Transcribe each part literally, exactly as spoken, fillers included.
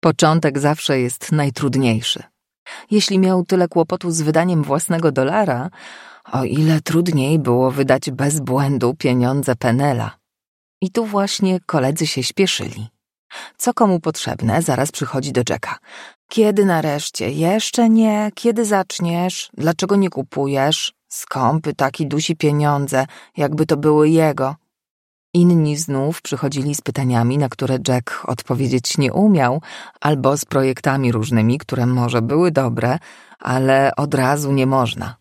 Początek zawsze jest najtrudniejszy. Jeśli miał tyle kłopotu z wydaniem własnego dolara, o ile trudniej było wydać bez błędu pieniądze Pennella. I tu właśnie koledzy się śpieszyli. Co komu potrzebne, zaraz przychodzi do Jacka. Kiedy nareszcie? Jeszcze nie. Kiedy zaczniesz? Dlaczego nie kupujesz? Skąpy taki dusi pieniądze, jakby to były jego. Inni znów przychodzili z pytaniami, na które Jack odpowiedzieć nie umiał, albo z projektami różnymi, które może były dobre, ale od razu nie można.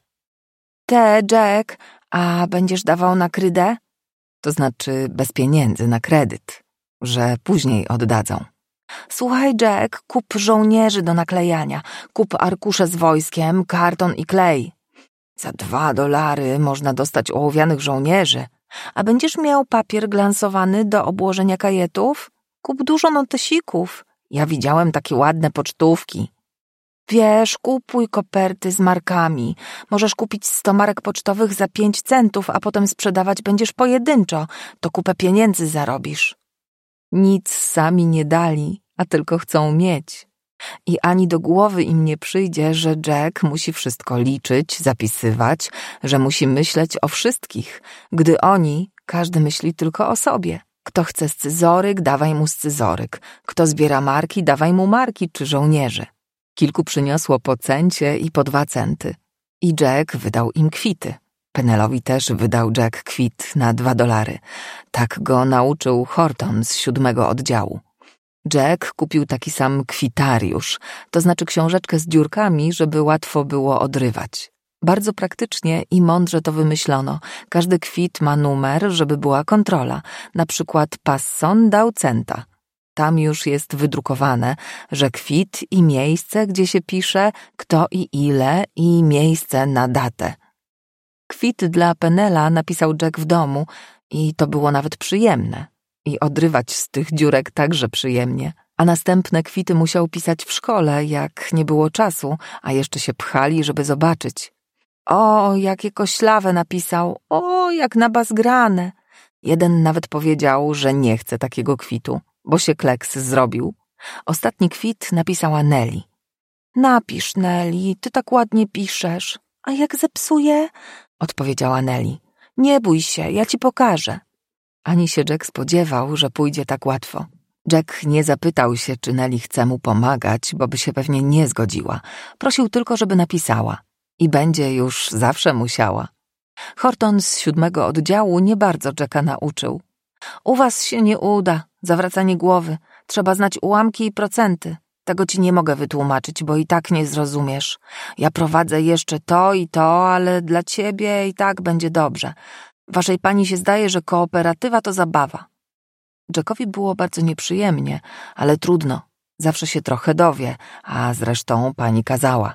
Te, Jack, a będziesz dawał na krydę? To znaczy bez pieniędzy, na kredyt, że później oddadzą. Słuchaj, Jack, kup żołnierzy do naklejania, kup arkusze z wojskiem, karton i klej. Za dwa dolary można dostać ołowianych żołnierzy. A będziesz miał papier glansowany do obłożenia kajetów? Kup dużo notesików. Ja widziałem takie ładne pocztówki. Wiesz, kupuj koperty z markami. Możesz kupić sto marek pocztowych za pięć centów, a potem sprzedawać będziesz pojedynczo. To kupę pieniędzy zarobisz. Nic sami nie dali, a tylko chcą mieć. I ani do głowy im nie przyjdzie, że Jack musi wszystko liczyć, zapisywać, że musi myśleć o wszystkich, gdy oni, każdy myśli tylko o sobie. Kto chce scyzoryk, dawaj mu scyzoryk. Kto zbiera marki, dawaj mu marki czy żołnierzy. Kilku przyniosło po cencie i po dwa centy. I Jack wydał im kwity. Pennellowi też wydał Jack kwit na dwa dolary. Tak go nauczył Horton z siódmego oddziału. Jack kupił taki sam kwitariusz, to znaczy książeczkę z dziurkami, żeby łatwo było odrywać. Bardzo praktycznie i mądrze to wymyślono. Każdy kwit ma numer, żeby była kontrola. Na przykład Passon dał centa. Tam już jest wydrukowane, że kwit i miejsce, gdzie się pisze, kto i ile, i miejsce na datę. Kwit dla Pennella napisał Jack w domu i to było nawet przyjemne. I odrywać z tych dziurek także przyjemnie. A następne kwity musiał pisać w szkole, jak nie było czasu, a jeszcze się pchali, żeby zobaczyć. O, jakie koślawe napisał, o, jak na bas grane. Jeden nawet powiedział, że nie chce takiego kwitu, bo się kleks zrobił. Ostatni kwit napisała Nelly. Napisz, Nelly, ty tak ładnie piszesz. A jak zepsuję? Odpowiedziała Nelly. Nie bój się, ja ci pokażę. Ani się Jack spodziewał, że pójdzie tak łatwo. Jack nie zapytał się, czy Nelly chce mu pomagać, bo by się pewnie nie zgodziła. Prosił tylko, żeby napisała. I będzie już zawsze musiała. Horton z siódmego oddziału nie bardzo Jacka nauczył. U was się nie uda, zawracanie głowy. Trzeba znać ułamki i procenty. Tego ci nie mogę wytłumaczyć, bo i tak nie zrozumiesz. Ja prowadzę jeszcze to i to, ale dla ciebie i tak będzie dobrze. Waszej pani się zdaje, że kooperatywa to zabawa. Jackowi było bardzo nieprzyjemnie, ale trudno. Zawsze się trochę dowie, a zresztą pani kazała.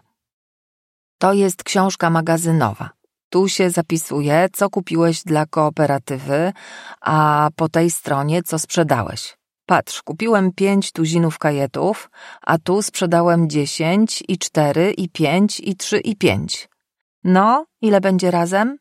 To jest książka magazynowa. Tu się zapisuje, co kupiłeś dla kooperatywy, a po tej stronie co sprzedałeś. Patrz, kupiłem pięć tuzinów kajetów, a tu sprzedałem dziesięć i cztery i pięć i trzy i pięć. No, ile będzie razem?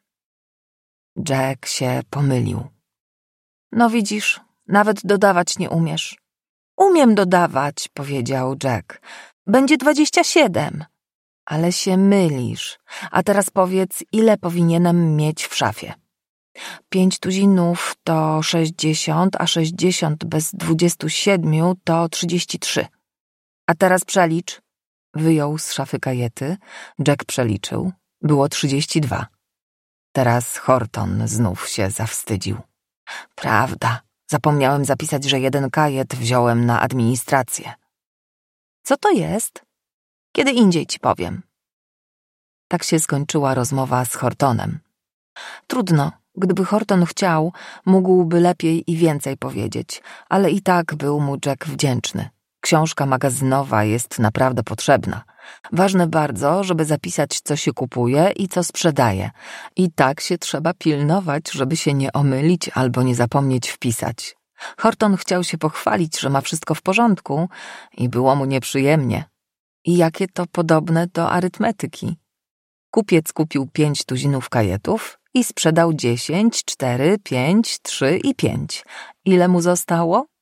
Jack się pomylił. No widzisz, nawet dodawać nie umiesz. Umiem dodawać, powiedział Jack. Będzie dwadzieścia siedem. Ale się mylisz. A teraz powiedz, ile powinienem mieć w szafie. Pięć tuzinów to sześćdziesiąt, a sześćdziesiąt bez dwudziestu siedmiu to trzydzieści trzy. A teraz przelicz. Wyjął z szafy kajety. Jack przeliczył. Było trzydzieści dwa. Teraz Horton znów się zawstydził. Prawda, zapomniałem zapisać, że jeden kajet wziąłem na administrację. Co to jest? Kiedy indziej ci powiem. Tak się skończyła rozmowa z Hortonem. Trudno, gdyby Horton chciał, mógłby lepiej i więcej powiedzieć, ale i tak był mu Jack wdzięczny. Książka magazynowa jest naprawdę potrzebna. Ważne bardzo, żeby zapisać, co się kupuje i co sprzedaje. I tak się trzeba pilnować, żeby się nie omylić albo nie zapomnieć wpisać. Horton chciał się pochwalić, że ma wszystko w porządku i było mu nieprzyjemnie. I jakie to podobne do arytmetyki. Kupiec kupił pięć tuzinów kajetów i sprzedał dziesięć, cztery, pięć, trzy i pięć. Ile mu zostało?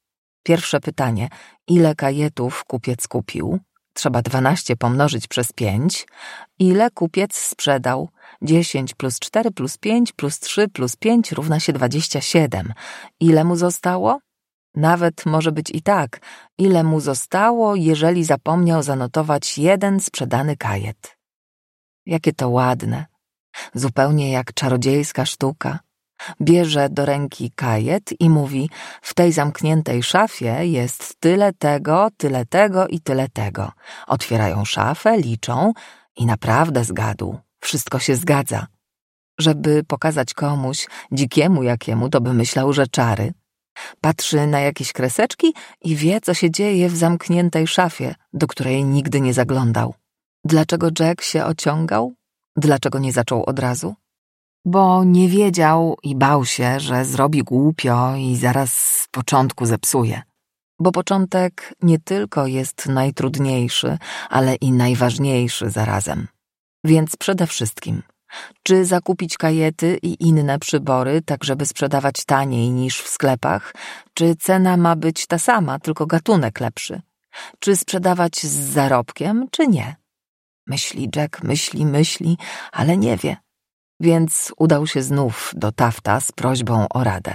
Pierwsze pytanie. Ile kajetów kupiec kupił? Trzeba dwanaście pomnożyć przez pięć. Ile kupiec sprzedał? dziesięć plus cztery plus pięć plus trzy plus pięć równa się dwadzieścia siedem. Ile mu zostało? Nawet może być i tak. Ile mu zostało, jeżeli zapomniał zanotować jeden sprzedany kajet? Jakie to ładne. Zupełnie jak czarodziejska sztuka. Bierze do ręki kajet i mówi: w tej zamkniętej szafie jest tyle tego, tyle tego i tyle tego. Otwierają szafę, liczą i naprawdę zgadł. Wszystko się zgadza. Żeby pokazać komuś, dzikiemu jakiemu, to by myślał, że czary. Patrzy na jakieś kreseczki i wie, co się dzieje w zamkniętej szafie, do której nigdy nie zaglądał. Dlaczego Jack się ociągał? Dlaczego nie zaczął od razu? Bo nie wiedział i bał się, że zrobi głupio i zaraz z początku zepsuje. Bo początek nie tylko jest najtrudniejszy, ale i najważniejszy zarazem. Więc przede wszystkim, czy zakupić kajety i inne przybory, tak żeby sprzedawać taniej niż w sklepach, czy cena ma być ta sama, tylko gatunek lepszy? Czy sprzedawać z zarobkiem, czy nie? Myśli Jack, myśli, myśli, ale nie wie. Więc udał się znów do Tafta z prośbą o radę.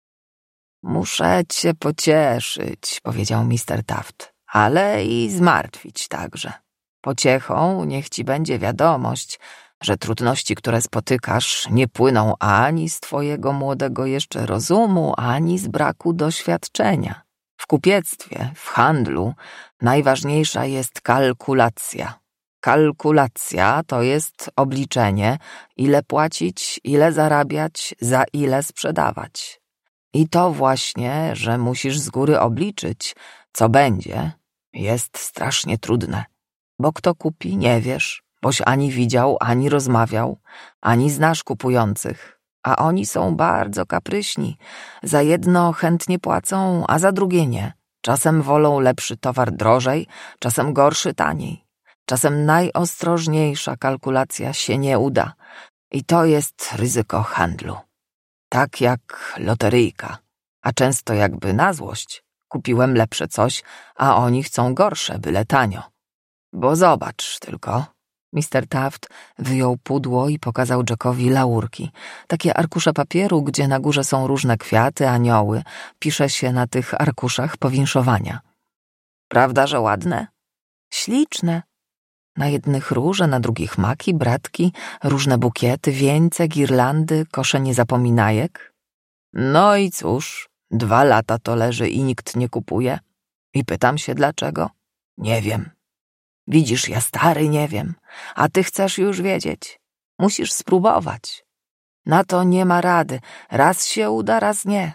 Muszę cię pocieszyć, powiedział mister Taft, ale i zmartwić także. Pociechą niech ci będzie wiadomość, że trudności, które spotykasz, nie płyną ani z twojego młodego jeszcze rozumu, ani z braku doświadczenia. W kupiectwie, w handlu najważniejsza jest kalkulacja. Kalkulacja to jest obliczenie, ile płacić, ile zarabiać, za ile sprzedawać. I to właśnie, że musisz z góry obliczyć, co będzie, jest strasznie trudne. Bo kto kupi, nie wiesz, boś ani widział, ani rozmawiał, ani znasz kupujących. A oni są bardzo kapryśni. Za jedno chętnie płacą, a za drugie nie. Czasem wolą lepszy towar drożej, czasem gorszy taniej. Czasem najostrożniejsza kalkulacja się nie uda. I to jest ryzyko handlu. Tak jak loteryjka. A często jakby na złość. Kupiłem lepsze coś, a oni chcą gorsze, byle tanio. Bo zobacz tylko. mister Taft wyjął pudło i pokazał Jackowi laurki. Takie arkusze papieru, gdzie na górze są różne kwiaty, anioły. Pisze się na tych arkuszach powinszowania. Prawda, że ładne? Śliczne. Na jednych róże, na drugich maki, bratki, różne bukiety, wieńce, girlandy, kosze niezapominajek. No i cóż, dwa lata to leży i nikt nie kupuje. I pytam się dlaczego? Nie wiem. Widzisz, ja stary nie wiem, a ty chcesz już wiedzieć. Musisz spróbować. Na to nie ma rady, raz się uda, raz nie.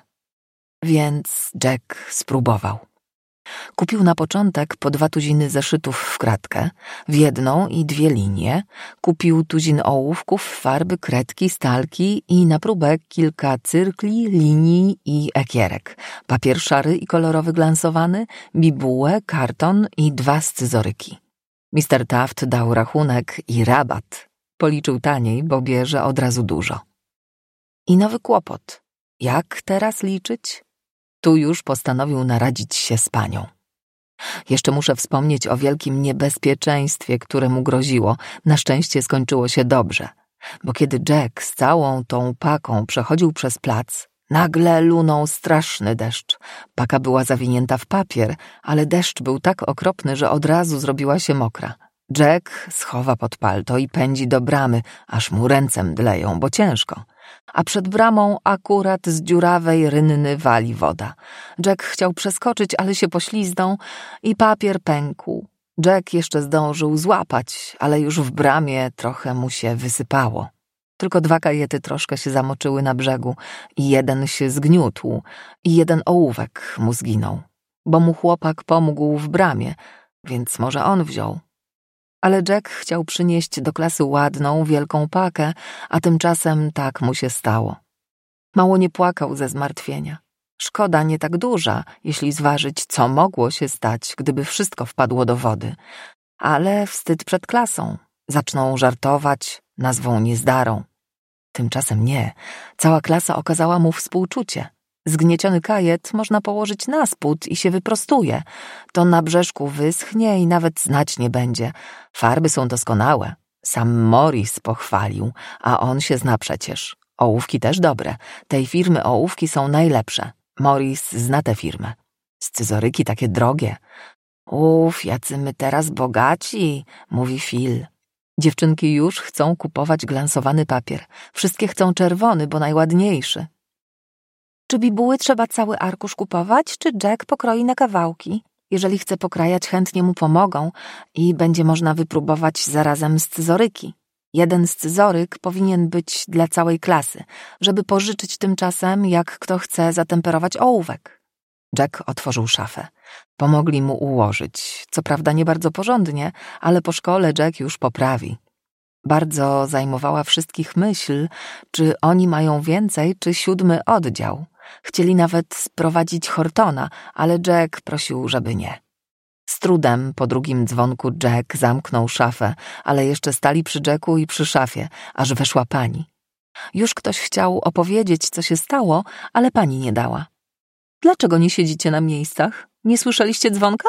Więc Jack spróbował. Kupił na początek po dwa tuziny zeszytów w kratkę, w jedną i dwie linie, kupił tuzin ołówków, farby, kredki, stalki i na próbę kilka cyrkli, linii i ekierek, papier szary i kolorowy glansowany, bibułę, karton i dwa scyzoryki. mister Taft dał rachunek i rabat. Policzył taniej, bo bierze od razu dużo. I nowy kłopot. Jak teraz liczyć? Tu już postanowił naradzić się z panią. Jeszcze muszę wspomnieć o wielkim niebezpieczeństwie, które mu groziło. Na szczęście skończyło się dobrze, bo kiedy Jack z całą tą paką przechodził przez plac, nagle lunął straszny deszcz. Paka była zawinięta w papier, ale deszcz był tak okropny, że od razu zrobiła się mokra. Jack schowa pod palto i pędzi do bramy, aż mu ręce mdleją, bo ciężko. A przed bramą akurat z dziurawej rynny wali woda. Jack chciał przeskoczyć, ale się pośliznął i papier pękł. Jack jeszcze zdążył złapać, ale już w bramie trochę mu się wysypało. Tylko dwa kajety troszkę się zamoczyły na brzegu i jeden się zgniótł i jeden ołówek mu zginął, bo mu chłopak pomógł w bramie, więc może on wziął. Ale Jack chciał przynieść do klasy ładną, wielką pakę, a tymczasem tak mu się stało. Mało nie płakał ze zmartwienia. Szkoda nie tak duża, jeśli zważyć, co mogło się stać, gdyby wszystko wpadło do wody. Ale wstyd przed klasą. Zaczną żartować, nazwą niezdarą. Tymczasem nie. Cała klasa okazała mu współczucie. Zgnieciony kajet można położyć na spód i się wyprostuje. To na brzeszku wyschnie i nawet znać nie będzie. Farby są doskonałe. Sam Morris pochwalił, a on się zna przecież. Ołówki też dobre. Tej firmy ołówki są najlepsze. Morris zna tę firmę. Scyzoryki takie drogie. Uf, jacy my teraz bogaci, mówi Phil. Dziewczynki już chcą kupować glansowany papier. Wszystkie chcą czerwony, bo najładniejszy. Czy bibuły trzeba cały arkusz kupować, czy Jack pokroi na kawałki? Jeżeli chce pokrajać, chętnie mu pomogą i będzie można wypróbować zarazem scyzoryki. Jeden scyzoryk powinien być dla całej klasy, żeby pożyczyć tymczasem, jak kto chce zatemperować ołówek. Jack otworzył szafę. Pomogli mu ułożyć. Co prawda nie bardzo porządnie, ale po szkole Jack już poprawi. Bardzo zajmowała wszystkich myśl, czy oni mają więcej, czy siódmy oddział. Chcieli nawet sprowadzić Hortona, ale Jack prosił, żeby nie. Z trudem po drugim dzwonku Jack zamknął szafę, ale jeszcze stali przy Jacku i przy szafie, aż weszła pani. Już ktoś chciał opowiedzieć, co się stało, ale pani nie dała. Dlaczego nie siedzicie na miejscach? Nie słyszeliście dzwonka?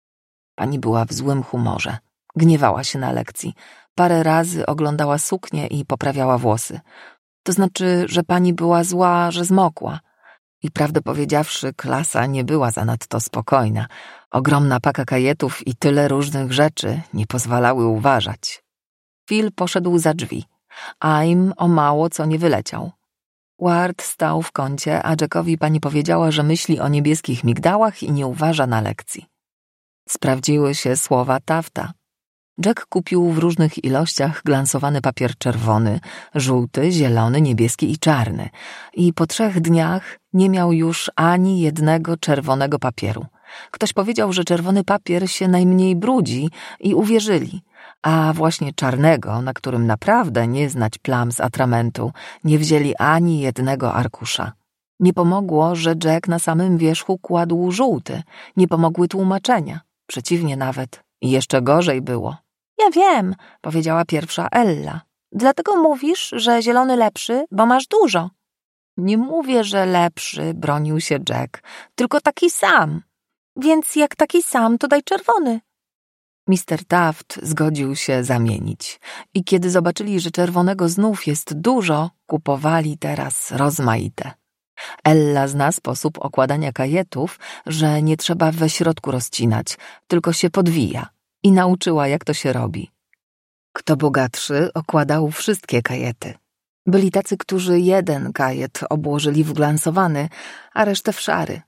Pani była w złym humorze. Gniewała się na lekcji. Parę razy oglądała suknię i poprawiała włosy. To znaczy, że pani była zła, że zmokła. I prawdę powiedziawszy, klasa nie była zanadto spokojna. Ogromna paka kajetów i tyle różnych rzeczy nie pozwalały uważać. Phil poszedł za drzwi, a im o mało co nie wyleciał. Ward stał w kącie, a Jackowi pani powiedziała, że myśli o niebieskich migdałach i nie uważa na lekcji. Sprawdziły się słowa Tafta. Jack kupił w różnych ilościach glansowany papier czerwony, żółty, zielony, niebieski i czarny i po trzech dniach nie miał już ani jednego czerwonego papieru. Ktoś powiedział, że czerwony papier się najmniej brudzi i uwierzyli, a właśnie czarnego, na którym naprawdę nie znać plam z atramentu, nie wzięli ani jednego arkusza. Nie pomogło, że Jack na samym wierzchu kładł żółty, nie pomogły tłumaczenia, przeciwnie nawet, i jeszcze gorzej było. Ja wiem, powiedziała pierwsza Ella. Dlatego mówisz, że zielony lepszy, bo masz dużo. Nie mówię, że lepszy, bronił się Jack, tylko taki sam. Więc jak taki sam, to daj czerwony. mister Taft zgodził się zamienić i kiedy zobaczyli, że czerwonego znów jest dużo, kupowali teraz rozmaite. Ella zna sposób okładania kajetów, że nie trzeba we środku rozcinać, tylko się podwija i nauczyła, jak to się robi. Kto bogatszy, okładał wszystkie kajety. Byli tacy, którzy jeden kajet obłożyli w glansowany, a resztę w szary.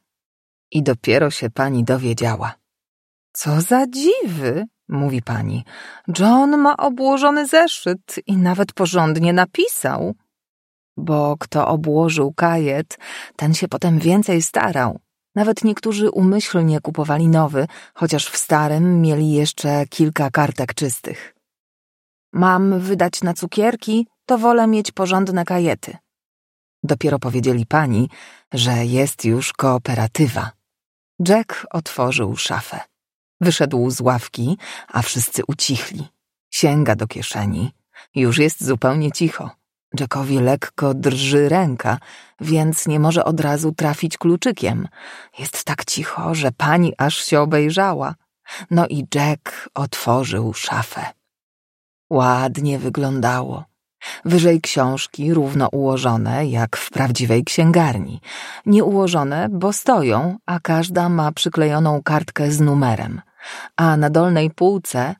I dopiero się pani dowiedziała. Co za dziwy, mówi pani. John ma obłożony zeszyt i nawet porządnie napisał. Bo kto obłożył kajet, ten się potem więcej starał. Nawet niektórzy umyślnie kupowali nowy, chociaż w starym mieli jeszcze kilka kartek czystych. Mam wydać na cukierki, to wolę mieć porządne kajety. Dopiero powiedzieli pani, że jest już kooperatywa. Jack otworzył szafę. Wyszedł z ławki, a wszyscy ucichli. Sięga do kieszeni. Już jest zupełnie cicho. Jackowi lekko drży ręka, więc nie może od razu trafić kluczykiem. Jest tak cicho, że pani aż się obejrzała. No i Jack otworzył szafę. Ładnie wyglądało. Wyżej książki równo ułożone, jak w prawdziwej księgarni. Nie ułożone, bo stoją, a każda ma przyklejoną kartkę z numerem. A na dolnej półce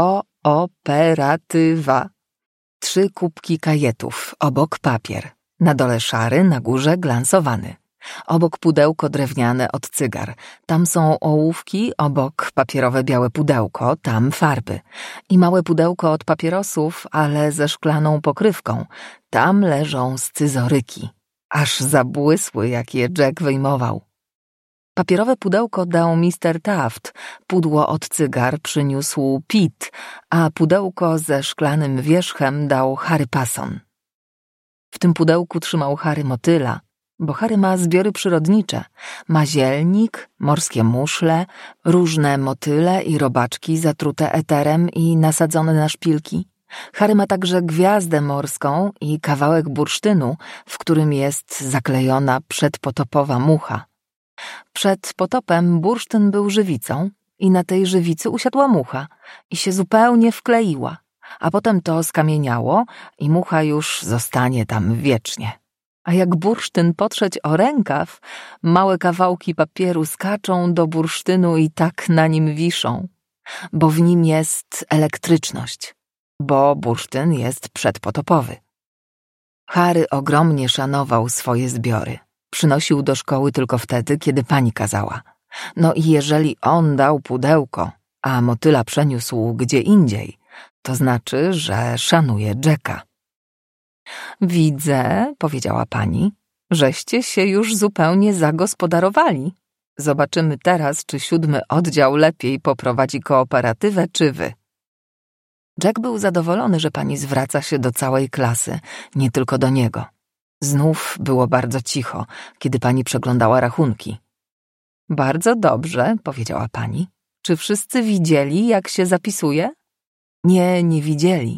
kooperatywa. Trzy kubki kajetów, obok papier. Na dole szary, na górze glansowany. Obok pudełko drewniane od cygar. Tam są ołówki, obok papierowe białe pudełko, tam farby. I małe pudełko od papierosów, ale ze szklaną pokrywką. Tam leżą scyzoryki. Aż zabłysły, jak je Jack wyjmował. Papierowe pudełko dał mister Taft, pudło od cygar przyniósł Pete, a pudełko ze szklanym wierzchem dał Harry Passon. W tym pudełku trzymał Harry motyla, bo Harry ma zbiory przyrodnicze. Ma zielnik, morskie muszle, różne motyle i robaczki zatrute eterem i nasadzone na szpilki. Harry ma także gwiazdę morską i kawałek bursztynu, w którym jest zaklejona przedpotopowa mucha. Przed potopem bursztyn był żywicą i na tej żywicy usiadła mucha i się zupełnie wkleiła, a potem to skamieniało i mucha już zostanie tam wiecznie. A jak bursztyn potrzeć o rękaw, małe kawałki papieru skaczą do bursztynu i tak na nim wiszą, bo w nim jest elektryczność, bo bursztyn jest przedpotopowy. Harry ogromnie szanował swoje zbiory. Przynosił do szkoły tylko wtedy, kiedy pani kazała. No i jeżeli on dał pudełko, a motyla przeniósł gdzie indziej, to znaczy, że szanuje Jacka. Widzę, powiedziała pani, żeście się już zupełnie zagospodarowali. Zobaczymy teraz, czy siódmy oddział lepiej poprowadzi kooperatywę, czy wy. Jack był zadowolony, że pani zwraca się do całej klasy, nie tylko do niego. Znów było bardzo cicho, kiedy pani przeglądała rachunki. Bardzo dobrze, powiedziała pani. Czy wszyscy widzieli, jak się zapisuje? Nie, nie widzieli.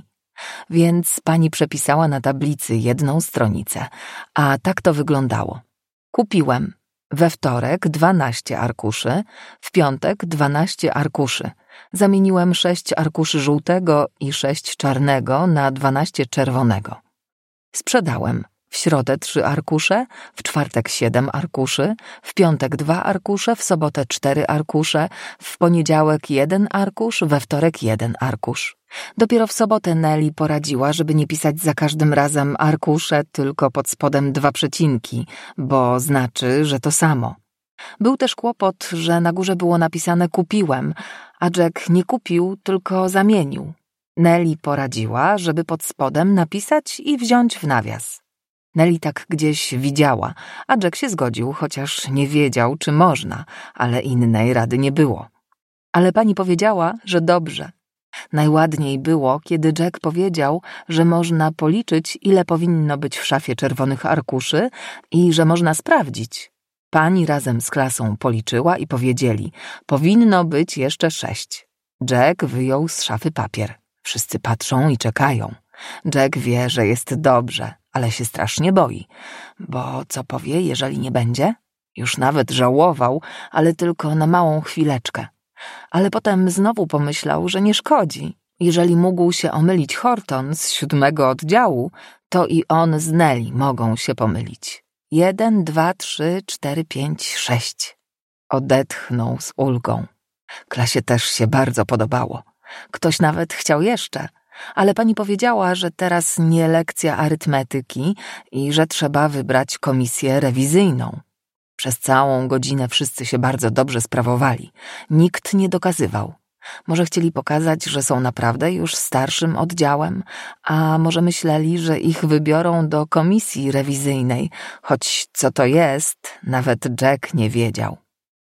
Więc pani przepisała na tablicy jedną stronicę, a tak to wyglądało. Kupiłem we wtorek dwanaście arkuszy, w piątek dwanaście arkuszy. Zamieniłem sześć arkuszy żółtego i sześć czarnego na dwanaście czerwonego. Sprzedałem w środę trzy arkusze, w czwartek siedem arkuszy, w piątek dwa arkusze, w sobotę cztery arkusze, w poniedziałek jeden arkusz, we wtorek jeden arkusz. Dopiero w sobotę Nelly poradziła, żeby nie pisać za każdym razem arkusze, tylko pod spodem dwa przecinki, bo znaczy, że to samo. Był też kłopot, że na górze było napisane kupiłem, a Jack nie kupił, tylko zamienił. Nelly poradziła, żeby pod spodem napisać i wziąć w nawias. Nelly tak gdzieś widziała, a Jack się zgodził, chociaż nie wiedział, czy można, ale innej rady nie było. Ale pani powiedziała, że dobrze. Najładniej było, kiedy Jack powiedział, że można policzyć, ile powinno być w szafie czerwonych arkuszy i że można sprawdzić. Pani razem z klasą policzyła i powiedzieli, powinno być jeszcze sześć. Jack wyjął z szafy papier. Wszyscy patrzą i czekają. Jack wie, że jest dobrze, ale się strasznie boi, bo co powie, jeżeli nie będzie? Już nawet żałował, ale tylko na małą chwileczkę. Ale potem znowu pomyślał, że nie szkodzi. Jeżeli mógł się omylić Horton z siódmego oddziału, to i on z Nelly mogą się pomylić. Jeden, dwa, trzy, cztery, pięć, sześć. Odetchnął z ulgą. Klasie też się bardzo podobało. Ktoś nawet chciał jeszcze, ale pani powiedziała, że teraz nie lekcja arytmetyki i że trzeba wybrać komisję rewizyjną. Przez całą godzinę wszyscy się bardzo dobrze sprawowali. Nikt nie dokazywał. Może chcieli pokazać, że są naprawdę już starszym oddziałem, a może myśleli, że ich wybiorą do komisji rewizyjnej, choć co to jest, nawet Jack nie wiedział.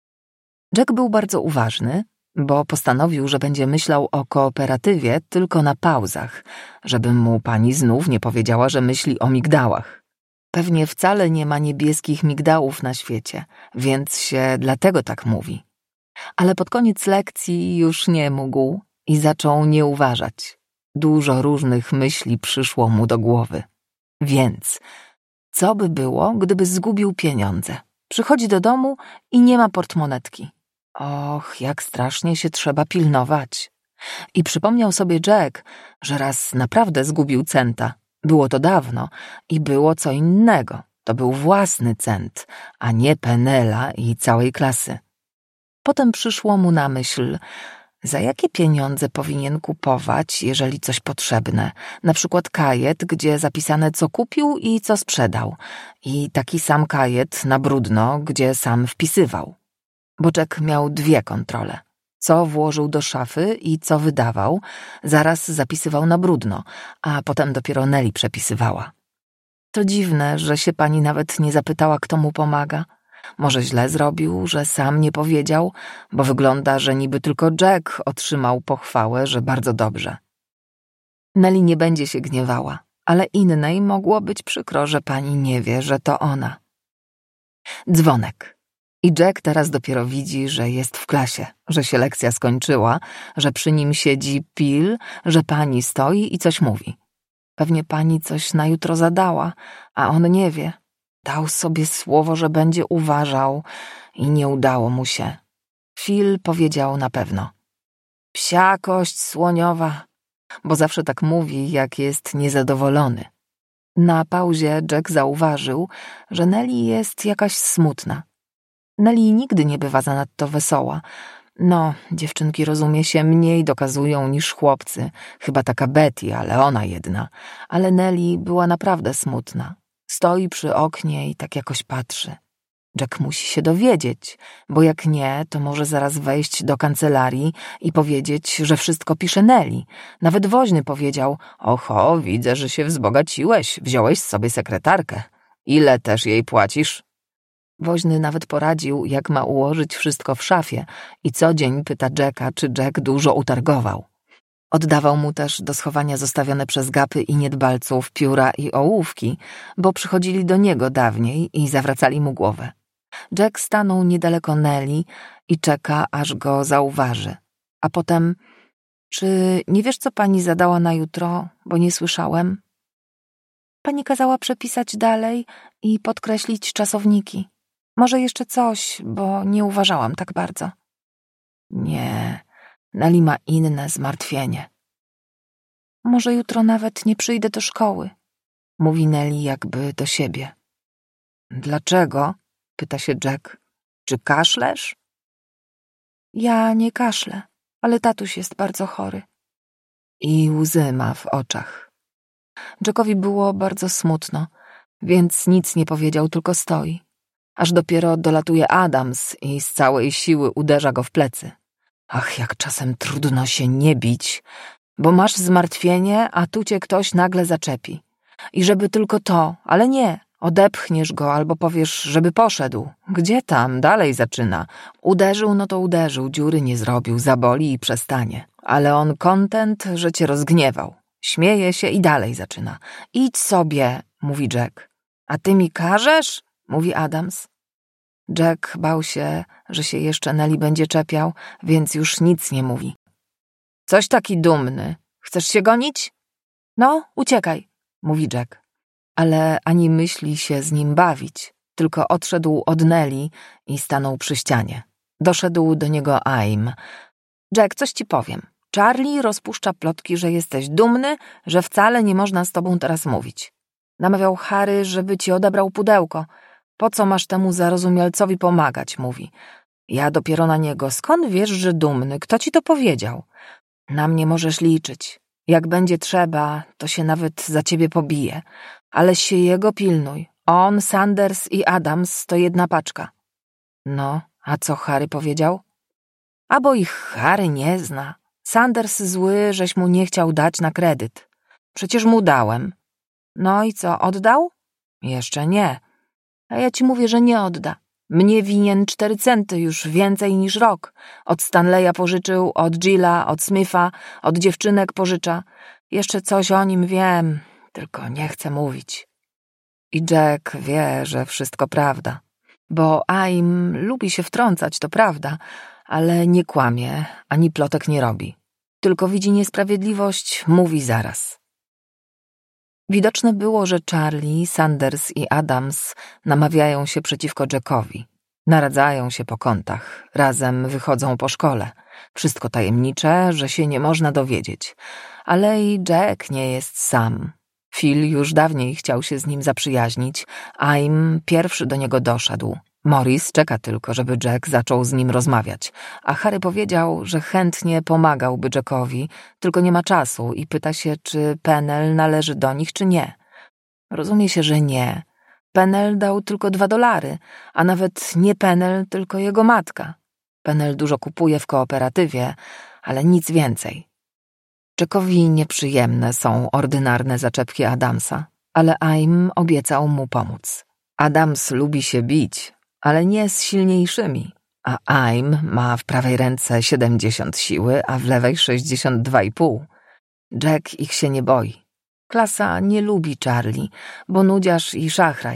Jack był bardzo uważny, bo postanowił, że będzie myślał o kooperatywie tylko na pauzach, żeby mu pani znów nie powiedziała, że myśli o migdałach. Pewnie wcale nie ma niebieskich migdałów na świecie, więc się dlatego tak mówi. Ale pod koniec lekcji już nie mógł i zaczął nie uważać. Dużo różnych myśli przyszło mu do głowy. Więc, co by było, gdyby zgubił pieniądze? Przychodzi do domu i nie ma portmonetki. Och, jak strasznie się trzeba pilnować. I przypomniał sobie Jack, że raz naprawdę zgubił centa. Było to dawno i było co innego. To był własny cent, a nie Penela i całej klasy. Potem przyszło mu na myśl, za jakie pieniądze powinien kupować, jeżeli coś potrzebne, na przykład kajet, gdzie zapisane co kupił i co sprzedał, i taki sam kajet na brudno, gdzie sam wpisywał. Bo Jack miał dwie kontrole. Co włożył do szafy i co wydawał, zaraz zapisywał na brudno, a potem dopiero Nelly przepisywała. To dziwne, że się pani nawet nie zapytała, kto mu pomaga. Może źle zrobił, że sam nie powiedział, bo wygląda, że niby tylko Jack otrzymał pochwałę, że bardzo dobrze. Nelly nie będzie się gniewała, ale innej mogło być przykro, że pani nie wie, że to ona. Dzwonek. I Jack teraz dopiero widzi, że jest w klasie, że się lekcja skończyła, że przy nim siedzi Phil, że pani stoi i coś mówi. Pewnie pani coś na jutro zadała, a on nie wie. Dał sobie słowo, że będzie uważał i nie udało mu się. Phil powiedział na pewno: psia kość słoniowa, bo zawsze tak mówi, jak jest niezadowolony. Na pauzie Jack zauważył, że Nelly jest jakaś smutna. Nelly nigdy nie bywa zanadto wesoła. No, dziewczynki, rozumie się, mniej dokazują niż chłopcy. Chyba taka Betty, ale ona jedna. Ale Nelly była naprawdę smutna. Stoi przy oknie i tak jakoś patrzy. Jack musi się dowiedzieć, bo jak nie, to może zaraz wejść do kancelarii i powiedzieć, że wszystko pisze Nelly. Nawet woźny powiedział: oho, widzę, że się wzbogaciłeś, wziąłeś sobie sekretarkę. Ile też jej płacisz? Woźny nawet poradził, jak ma ułożyć wszystko w szafie i co dzień pyta Jacka, czy Jack dużo utargował. Oddawał mu też do schowania zostawione przez gapy i niedbalców pióra i ołówki, bo przychodzili do niego dawniej i zawracali mu głowę. Jack stanął niedaleko Nelly i czeka, aż go zauważy. A potem: czy nie wiesz, co pani zadała na jutro, bo nie słyszałem? Pani kazała przepisać dalej i podkreślić czasowniki. Może jeszcze coś, bo nie uważałam tak bardzo. Nie, Nelly ma inne zmartwienie. Może jutro nawet nie przyjdę do szkoły, mówi Nelly jakby do siebie. Dlaczego? Pyta się Jack. Czy kaszlesz? Ja nie kaszlę, ale tatuś jest bardzo chory. I łzy ma w oczach. Jackowi było bardzo smutno, więc nic nie powiedział, tylko stoi. Aż dopiero dolatuje Adams i z całej siły uderza go w plecy. Ach, jak czasem trudno się nie bić, bo masz zmartwienie, a tu cię ktoś nagle zaczepi. I żeby tylko to, ale nie, odepchniesz go albo powiesz, żeby poszedł. Gdzie tam, dalej zaczyna. Uderzył, no to uderzył, dziury nie zrobił, zaboli i przestanie. Ale on kontent, że cię rozgniewał. Śmieje się i dalej zaczyna. Idź sobie, mówi Jack. A ty mi każesz? Mówi Adams. Jack bał się, że się jeszcze Nelly będzie czepiał, więc już nic nie mówi. Coś taki dumny. Chcesz się gonić? No, uciekaj, mówi Jack. Ale ani myśli się z nim bawić, tylko odszedł od Nelly i stanął przy ścianie. Doszedł do niego Aim. Jack, coś ci powiem. Charlie rozpuszcza plotki, że jesteś dumny, że wcale nie można z tobą teraz mówić. Namawiał Harry, żeby ci odebrał pudełko. Po co masz temu zarozumialcowi pomagać, mówi. Ja dopiero na niego. Skąd wiesz, że dumny? Kto ci to powiedział? Na mnie możesz liczyć. Jak będzie trzeba, to się nawet za ciebie pobije. Ale się jego pilnuj. On, Sanders i Adams to jedna paczka. No, a co Harry powiedział? A bo ich Harry nie zna. Sanders zły, żeś mu nie chciał dać na kredyt. Przecież mu dałem. No i co, oddał? Jeszcze nie. A ja ci mówię, że nie odda. Mnie winien cztery centy, już więcej niż rok. Od Stanleya pożyczył, od Gilla, od Smitha, od dziewczynek pożycza. Jeszcze coś o nim wiem, tylko nie chcę mówić. I Jack wie, że wszystko prawda. Bo Aim lubi się wtrącać, to prawda, ale nie kłamie, ani plotek nie robi. Tylko widzi niesprawiedliwość, mówi zaraz. Widoczne było, że Charlie, Sanders i Adams namawiają się przeciwko Jackowi. Naradzają się po kątach, razem wychodzą po szkole. Wszystko tajemnicze, że się nie można dowiedzieć. Ale i Jack nie jest sam. Phil już dawniej chciał się z nim zaprzyjaźnić, a im pierwszy do niego doszedł. Morris czeka tylko, żeby Jack zaczął z nim rozmawiać, a Harry powiedział, że chętnie pomagałby Jackowi, tylko nie ma czasu i pyta się, czy Pennel należy do nich, czy nie. Rozumie się, że nie. Pennel dał tylko dwa dolary, a nawet nie Pennel, tylko jego matka. Pennel dużo kupuje w kooperatywie, ale nic więcej. Jackowi nieprzyjemne są ordynarne zaczepki Adamsa, ale Aim obiecał mu pomóc. Adams lubi się bić, ale nie z silniejszymi, a Aim ma w prawej ręce siedemdziesiąt siły, a w lewej sześćdziesiąt dwa i pół. Jack ich się nie boi. Klasa nie lubi Charlie, bo nudziarz i szachraj.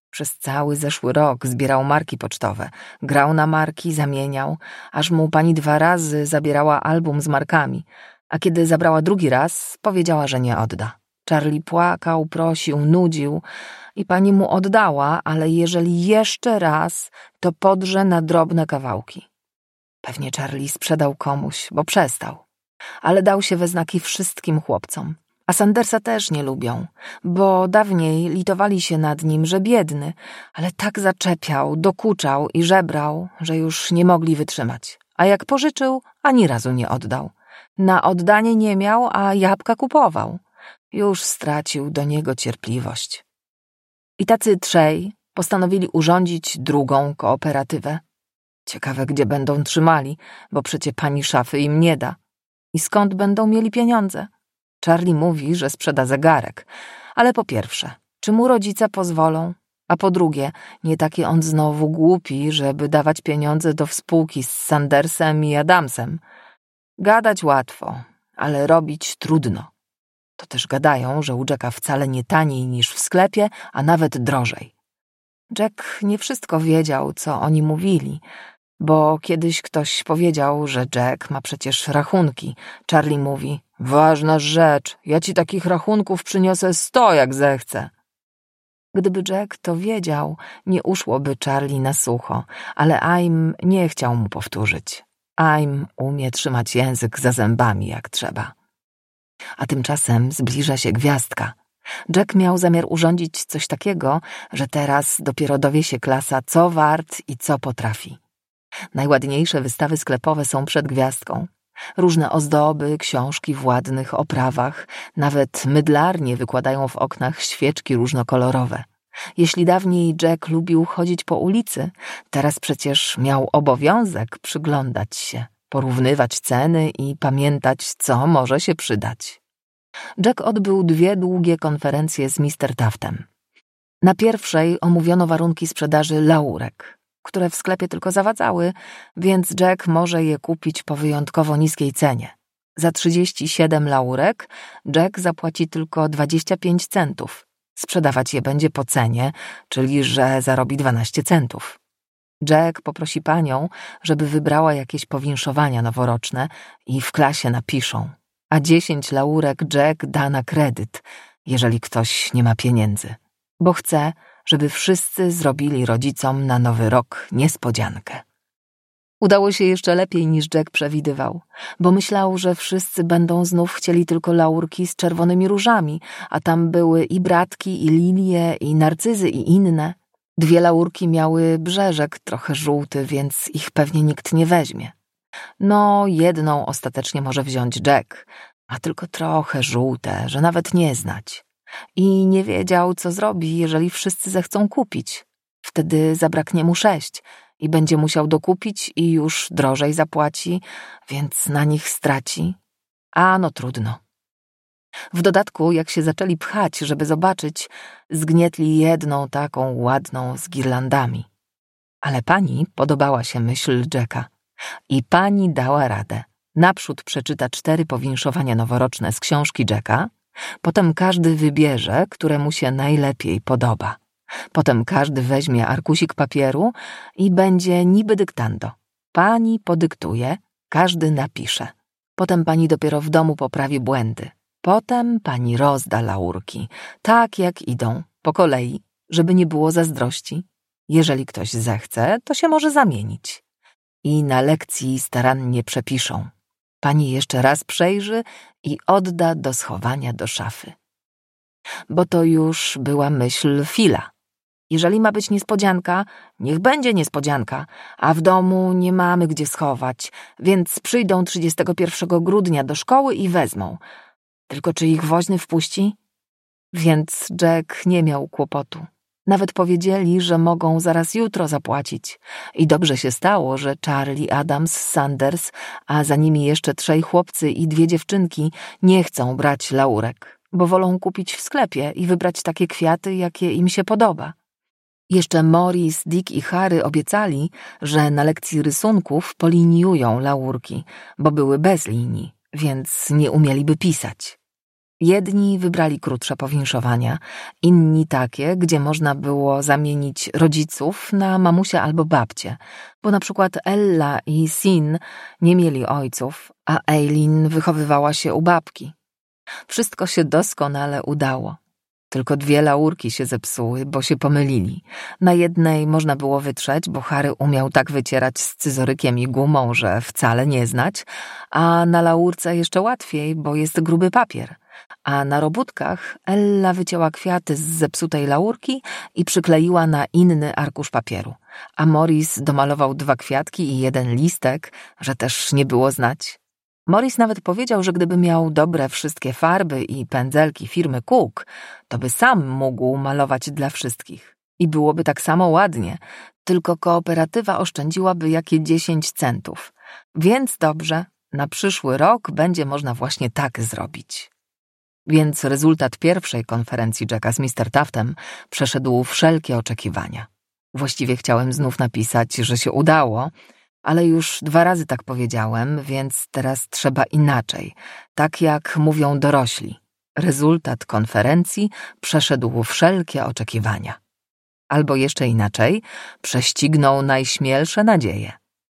Przez cały zeszły rok zbierał marki pocztowe, grał na marki, zamieniał, aż mu pani dwa razy zabierała album z markami, a kiedy zabrała drugi raz, powiedziała, że nie odda. Charlie płakał, prosił, nudził i pani mu oddała, ale jeżeli jeszcze raz, to podrze na drobne kawałki. Pewnie Charlie sprzedał komuś, bo przestał, ale dał się we znaki wszystkim chłopcom. A Sandersa też nie lubią, bo dawniej litowali się nad nim, że biedny, ale tak zaczepiał, dokuczał i żebrał, że już nie mogli wytrzymać. A jak pożyczył, ani razu nie oddał. Na oddanie nie miał, a jabłka kupował. Już stracił do niego cierpliwość. I tacy trzej postanowili urządzić drugą kooperatywę. Ciekawe, gdzie będą trzymali, bo przecie pani szafy im nie da. I skąd będą mieli pieniądze? Charlie mówi, że sprzeda zegarek, ale po pierwsze, czy mu rodzice pozwolą? A po drugie, nie taki on znowu głupi, żeby dawać pieniądze do współki z Sandersem i Adamsem. Gadać łatwo, ale robić trudno. To też gadają, że u Jacka wcale nie taniej niż w sklepie, a nawet drożej. Jack nie wszystko wiedział, co oni mówili, bo kiedyś ktoś powiedział, że Jack ma przecież rachunki. Charlie mówi: ważna rzecz, ja ci takich rachunków przyniosę sto, jak zechcę. Gdyby Jack to wiedział, nie uszłoby Charlie na sucho, ale Aim nie chciał mu powtórzyć. Aim umie trzymać język za zębami, jak trzeba. A tymczasem zbliża się gwiazdka. Jack miał zamiar urządzić coś takiego, że teraz dopiero dowie się klasa, co wart i co potrafi. Najładniejsze wystawy sklepowe są przed gwiazdką. Różne ozdoby, książki w ładnych oprawach, nawet mydlarnie wykładają w oknach świeczki różnokolorowe. Jeśli dawniej Jack lubił chodzić po ulicy, teraz przecież miał obowiązek przyglądać się, porównywać ceny i pamiętać, co może się przydać. Jack odbył dwie długie konferencje z mister Tuftem. Na pierwszej omówiono warunki sprzedaży laurek, które w sklepie tylko zawadzały, więc Jack może je kupić po wyjątkowo niskiej cenie. Za trzydzieści siedem laurek Jack zapłaci tylko dwadzieścia pięć centów. Sprzedawać je będzie po cenie, czyli że zarobi dwanaście centów. Jack poprosi panią, żeby wybrała jakieś powinszowania noworoczne i w klasie napiszą, a dziesięć laurek Jack da na kredyt, jeżeli ktoś nie ma pieniędzy, bo chce, żeby wszyscy zrobili rodzicom na nowy rok niespodziankę. Udało się jeszcze lepiej niż Jack przewidywał, bo myślał, że wszyscy będą znów chcieli tylko laurki z czerwonymi różami, a tam były i bratki, i lilie, i narcyzy, i inne. Dwie laurki miały brzeżek trochę żółty, więc ich pewnie nikt nie weźmie. No, jedną ostatecznie może wziąć Jack, a tylko trochę żółte, że nawet nie znać. I nie wiedział, co zrobi, jeżeli wszyscy zechcą kupić. Wtedy zabraknie mu sześć i będzie musiał dokupić i już drożej zapłaci, więc na nich straci. A no trudno. W dodatku, jak się zaczęli pchać, żeby zobaczyć, zgnietli jedną taką ładną z girlandami. Ale pani podobała się myśl Jacka i pani dała radę. Naprzód przeczyta cztery powinszowania noworoczne z książki Jacka, potem każdy wybierze, które mu się najlepiej podoba. Potem każdy weźmie arkusik papieru i będzie niby dyktando. Pani podyktuje, każdy napisze. Potem pani dopiero w domu poprawi błędy. Potem pani rozda laurki, tak jak idą, po kolei, żeby nie było zazdrości. Jeżeli ktoś zechce, to się może zamienić. I na lekcji starannie przepiszą. Pani jeszcze raz przejrzy i odda do schowania do szafy. Bo to już była myśl Phila. Jeżeli ma być niespodzianka, niech będzie niespodzianka, a w domu nie mamy gdzie schować, więc przyjdą trzydziestego pierwszego grudnia do szkoły i wezmą. Tylko czy ich woźny wpuści? Więc Jack nie miał kłopotu. Nawet powiedzieli, że mogą zaraz jutro zapłacić. I dobrze się stało, że Charlie, Adams, Sanders, a za nimi jeszcze trzej chłopcy i dwie dziewczynki nie chcą brać laurek, bo wolą kupić w sklepie i wybrać takie kwiaty, jakie im się podoba. Jeszcze Morris, Dick i Harry obiecali, że na lekcji rysunków poliniują laurki, bo były bez linii, więc nie umieliby pisać. Jedni wybrali krótsze powinszowania, inni takie, gdzie można było zamienić rodziców na mamusię albo babcię, bo na przykład Ella i Sin nie mieli ojców, a Eileen wychowywała się u babki. Wszystko się doskonale udało. Tylko dwie laurki się zepsuły, bo się pomylili. Na jednej można było wytrzeć, bo Harry umiał tak wycierać scyzorykiem i gumą, że wcale nie znać, a na laurce jeszcze łatwiej, bo jest gruby papier. A na robótkach Ella wycięła kwiaty z zepsutej laurki i przykleiła na inny arkusz papieru, a Morris domalował dwa kwiatki i jeden listek, że też nie było znać. Morris nawet powiedział, że gdyby miał dobre wszystkie farby i pędzelki firmy Cook, to by sam mógł malować dla wszystkich. I byłoby tak samo ładnie, tylko kooperatywa oszczędziłaby jakie dziesięć centów. Więc dobrze, na przyszły rok będzie można właśnie tak zrobić. Więc rezultat pierwszej konferencji Jacka z mister Tuftem przeszedł wszelkie oczekiwania. Właściwie chciałem znów napisać, że się udało, ale już dwa razy tak powiedziałem, więc teraz trzeba inaczej, tak jak mówią dorośli. Rezultat konferencji przeszedł wszelkie oczekiwania. Albo jeszcze inaczej, prześcignął najśmielsze nadzieje.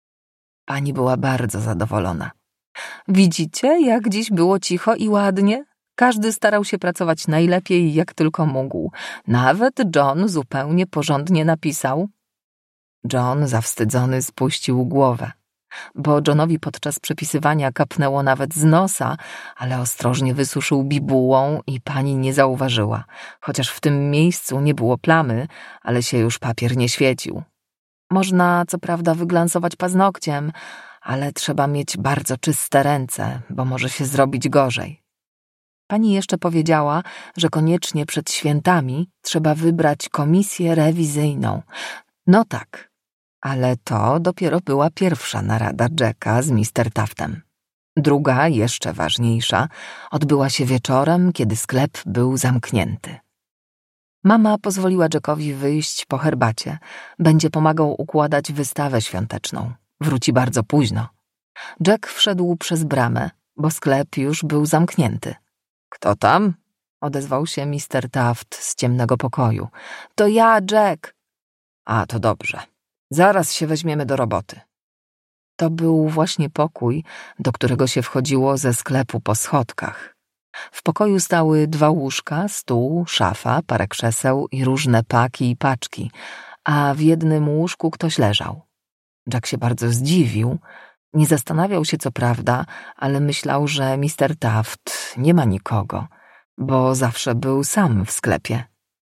Pani była bardzo zadowolona. Widzicie, jak dziś było cicho i ładnie? Każdy starał się pracować najlepiej, jak tylko mógł. Nawet John zupełnie porządnie napisał. John, zawstydzony, spuścił głowę, bo Johnowi podczas przepisywania kapnęło nawet z nosa, ale ostrożnie wysuszył bibułą i pani nie zauważyła, chociaż w tym miejscu nie było plamy, ale się już papier nie świecił. Można co prawda wyglansować paznokciem, ale trzeba mieć bardzo czyste ręce, bo może się zrobić gorzej. Pani jeszcze powiedziała, że koniecznie przed świętami trzeba wybrać komisję rewizyjną. No tak, ale to dopiero była pierwsza narada Jacka z mister Tuftem. Druga, jeszcze ważniejsza, odbyła się wieczorem, kiedy sklep był zamknięty. Mama pozwoliła Jackowi wyjść po herbacie. Będzie pomagał układać wystawę świąteczną. Wróci bardzo późno. Jack wszedł przez bramę, bo sklep już był zamknięty. Kto tam? Odezwał się mister Tuft z ciemnego pokoju. To ja, Jack. A, to dobrze. Zaraz się weźmiemy do roboty. To był właśnie pokój, do którego się wchodziło ze sklepu po schodkach. W pokoju stały dwa łóżka, stół, szafa, parę krzeseł i różne paki i paczki, a w jednym łóżku ktoś leżał. Jack się bardzo zdziwił. Nie zastanawiał się co prawda, ale myślał, że mister Tuft nie ma nikogo, bo zawsze był sam w sklepie.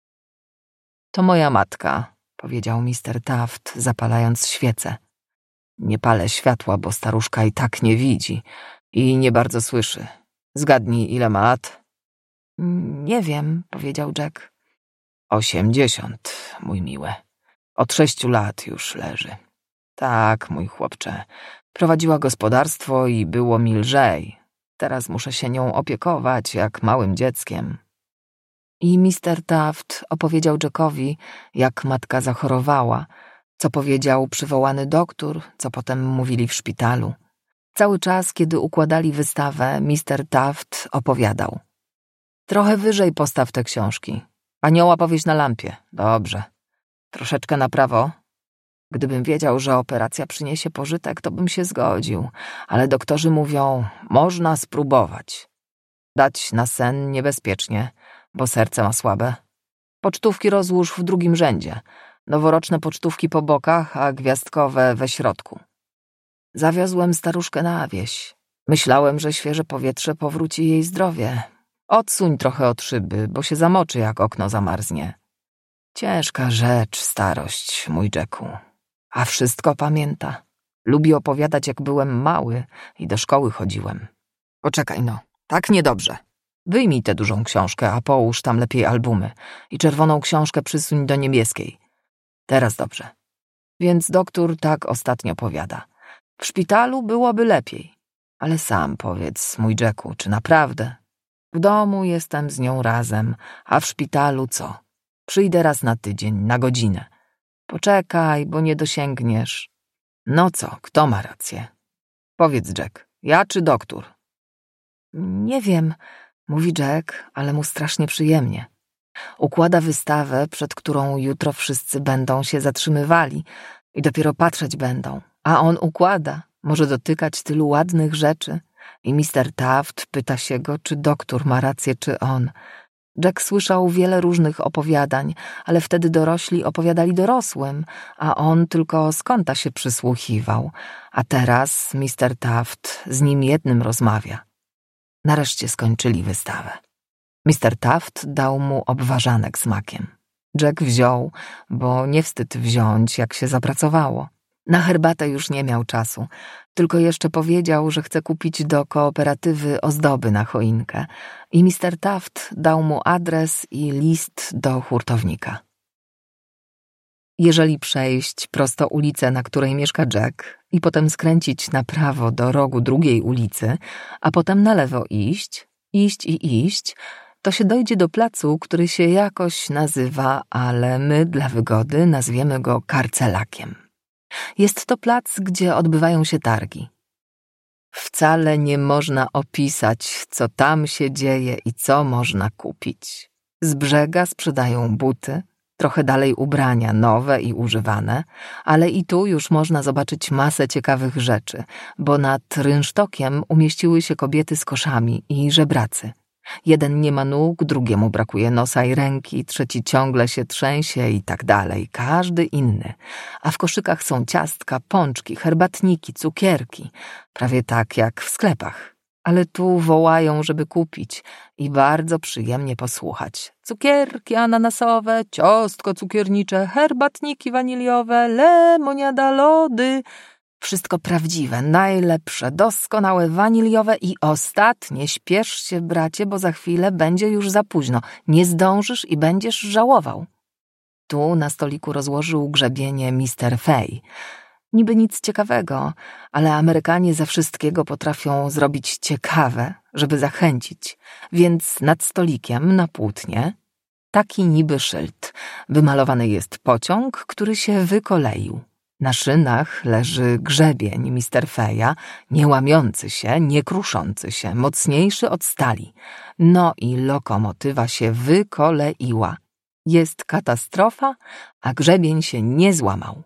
To moja matka, powiedział mister Tuft, zapalając świecę. Nie palę światła, bo staruszka i tak nie widzi i nie bardzo słyszy. Zgadnij, ile ma lat? Nie wiem, powiedział Jack. Osiemdziesiąt, mój miły. Od sześciu lat już leży. Tak, mój chłopcze. Prowadziła gospodarstwo i było mi lżej. Teraz muszę się nią opiekować jak małym dzieckiem. I mister Tuft opowiedział Jackowi, jak matka zachorowała, co powiedział przywołany doktor, co potem mówili w szpitalu. Cały czas, kiedy układali wystawę, mister Tuft opowiadał. Trochę wyżej postaw te książki. Anioła powieś na lampie. Dobrze. Troszeczkę na prawo. Gdybym wiedział, że operacja przyniesie pożytek, to bym się zgodził, ale doktorzy mówią, można spróbować. Dać na sen niebezpiecznie, bo serce ma słabe. Pocztówki rozłóż w drugim rzędzie, noworoczne pocztówki po bokach, a gwiazdkowe we środku. Zawiozłem staruszkę na wieś. Myślałem, że świeże powietrze powróci jej zdrowie. Odsuń trochę od szyby, bo się zamoczy, jak okno zamarznie. Ciężka rzecz, starość, mój Jacku. A wszystko pamięta. Lubi opowiadać, jak byłem mały i do szkoły chodziłem. Poczekaj no, tak niedobrze. Wyjmij tę dużą książkę, a połóż tam lepiej albumy i czerwoną książkę przysuń do niebieskiej. Teraz dobrze. Więc doktor tak ostatnio powiada. W szpitalu byłoby lepiej. Ale sam powiedz, mój Jacku, czy naprawdę? W domu jestem z nią razem, a w szpitalu co? Przyjdę raz na tydzień, na godzinę. Poczekaj, bo nie dosięgniesz. No co, kto ma rację? Powiedz, Jack, ja czy doktor? Nie wiem, mówi Jack, ale mu strasznie przyjemnie. Układa wystawę, przed którą jutro wszyscy będą się zatrzymywali i dopiero patrzeć będą. A on układa, może dotykać tylu ładnych rzeczy. I mister Taft pyta się go, czy doktor ma rację, czy on. Jack słyszał wiele różnych opowiadań, ale wtedy dorośli opowiadali dorosłym, a on tylko z kąta się przysłuchiwał. A teraz mister Taft z nim jednym rozmawia. Nareszcie skończyli wystawę. mister Taft dał mu obwarzanek z makiem. Jack wziął, bo nie wstyd wziąć, jak się zapracowało. Na herbatę już nie miał czasu, tylko jeszcze powiedział, że chce kupić do kooperatywy ozdoby na choinkę i mister Taft dał mu adres i list do hurtownika. Jeżeli przejść prosto ulicę, na której mieszka Jack i potem skręcić na prawo do rogu drugiej ulicy, a potem na lewo iść, iść i iść, to się dojdzie do placu, który się jakoś nazywa, ale my dla wygody nazwiemy go Karcelakiem. Jest to plac, gdzie odbywają się targi. Wcale nie można opisać, co tam się dzieje i co można kupić. Z brzega sprzedają buty, trochę dalej ubrania nowe i używane, ale i tu już można zobaczyć masę ciekawych rzeczy, bo nad rynsztokiem umieściły się kobiety z koszami i żebracy. Jeden nie ma nóg, drugiemu brakuje nosa i ręki, trzeci ciągle się trzęsie i tak dalej, każdy inny. A w koszykach są ciastka, pączki, herbatniki, cukierki, prawie tak jak w sklepach. Ale tu wołają, żeby kupić i bardzo przyjemnie posłuchać. Cukierki ananasowe, ciastko cukiernicze, herbatniki waniliowe, lemoniada, lody. Wszystko prawdziwe, najlepsze, doskonałe, waniliowe i ostatnie. Śpiesz się, bracie, bo za chwilę będzie już za późno. Nie zdążysz i będziesz żałował. Tu na stoliku rozłożył grzebienie mister Fay. Niby nic ciekawego, ale Amerykanie ze wszystkiego potrafią zrobić ciekawe, żeby zachęcić. Więc nad stolikiem na płótnie taki niby szyld. Wymalowany jest pociąg, który się wykoleił. Na szynach leży grzebień mister Feja, nie łamiący się, nie kruszący się, mocniejszy od stali. No i lokomotywa się wykoleiła. Jest katastrofa, a grzebień się nie złamał.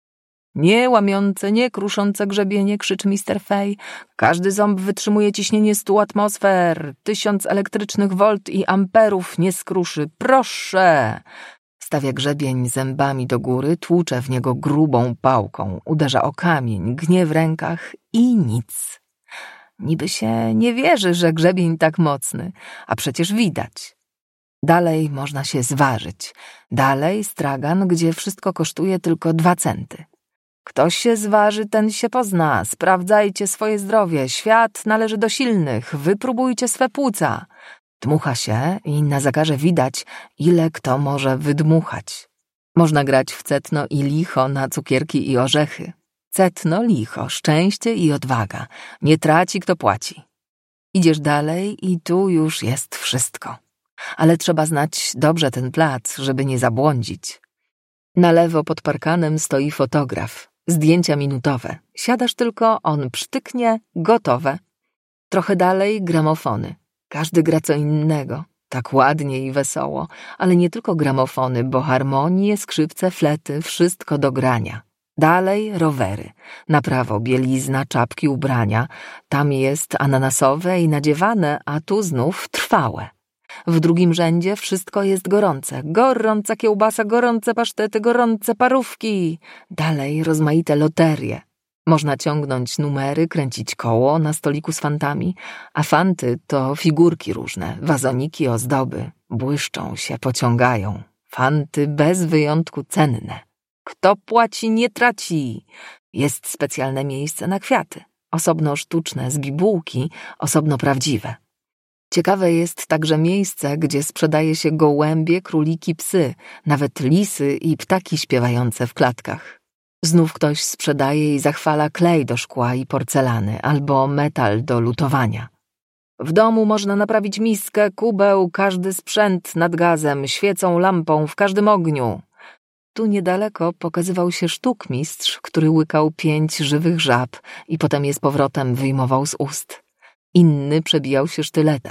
Nie łamiące, nie kruszące grzebienie, krzyczy mister Fay. Każdy ząb wytrzymuje ciśnienie stu atmosfer. Tysiąc elektrycznych volt i amperów nie skruszy. Proszę! Stawia grzebień zębami do góry, tłucze w niego grubą pałką, uderza o kamień, gnie w rękach i nic. Niby się nie wierzy, że grzebień tak mocny, a przecież widać. Dalej można się zważyć. Dalej stragan, gdzie wszystko kosztuje tylko dwa centy. Kto się zważy, ten się pozna. Sprawdzajcie swoje zdrowie. Świat należy do silnych. Wypróbujcie swe płuca. Dmucha się i na zegarze widać, ile kto może wydmuchać. Można grać w cetno i licho na cukierki i orzechy. Cetno, licho, szczęście i odwaga. Nie traci, kto płaci. Idziesz dalej i tu już jest wszystko. Ale trzeba znać dobrze ten plac, żeby nie zabłądzić. Na lewo pod parkanem stoi fotograf. Zdjęcia minutowe. Siadasz tylko, on psztyknie, gotowe. Trochę dalej gramofony. Każdy gra co innego, tak ładnie i wesoło, ale nie tylko gramofony, bo harmonie, skrzypce, flety, wszystko do grania. Dalej rowery, na prawo bielizna, czapki, ubrania, tam jest ananasowe i nadziewane, a tu znów trwałe. W drugim rzędzie wszystko jest gorące, gorąca kiełbasa, gorące pasztety, gorące parówki. Dalej rozmaite loterie. Można ciągnąć numery, kręcić koło na stoliku z fantami, a fanty to figurki różne, wazoniki, ozdoby. Błyszczą się, pociągają. Fanty bez wyjątku cenne. Kto płaci, nie traci. Jest specjalne miejsce na kwiaty. Osobno sztuczne z bibułki, osobno prawdziwe. Ciekawe jest także miejsce, gdzie sprzedaje się gołębie, króliki, psy, nawet lisy i ptaki śpiewające w klatkach. Znów ktoś sprzedaje i zachwala klej do szkła i porcelany albo metal do lutowania. W domu można naprawić miskę, kubeł, każdy sprzęt nad gazem, świecą, lampą, w każdym ogniu. Tu niedaleko pokazywał się sztukmistrz, który łykał pięć żywych żab i potem je z powrotem wyjmował z ust. Inny przebijał się sztyletem.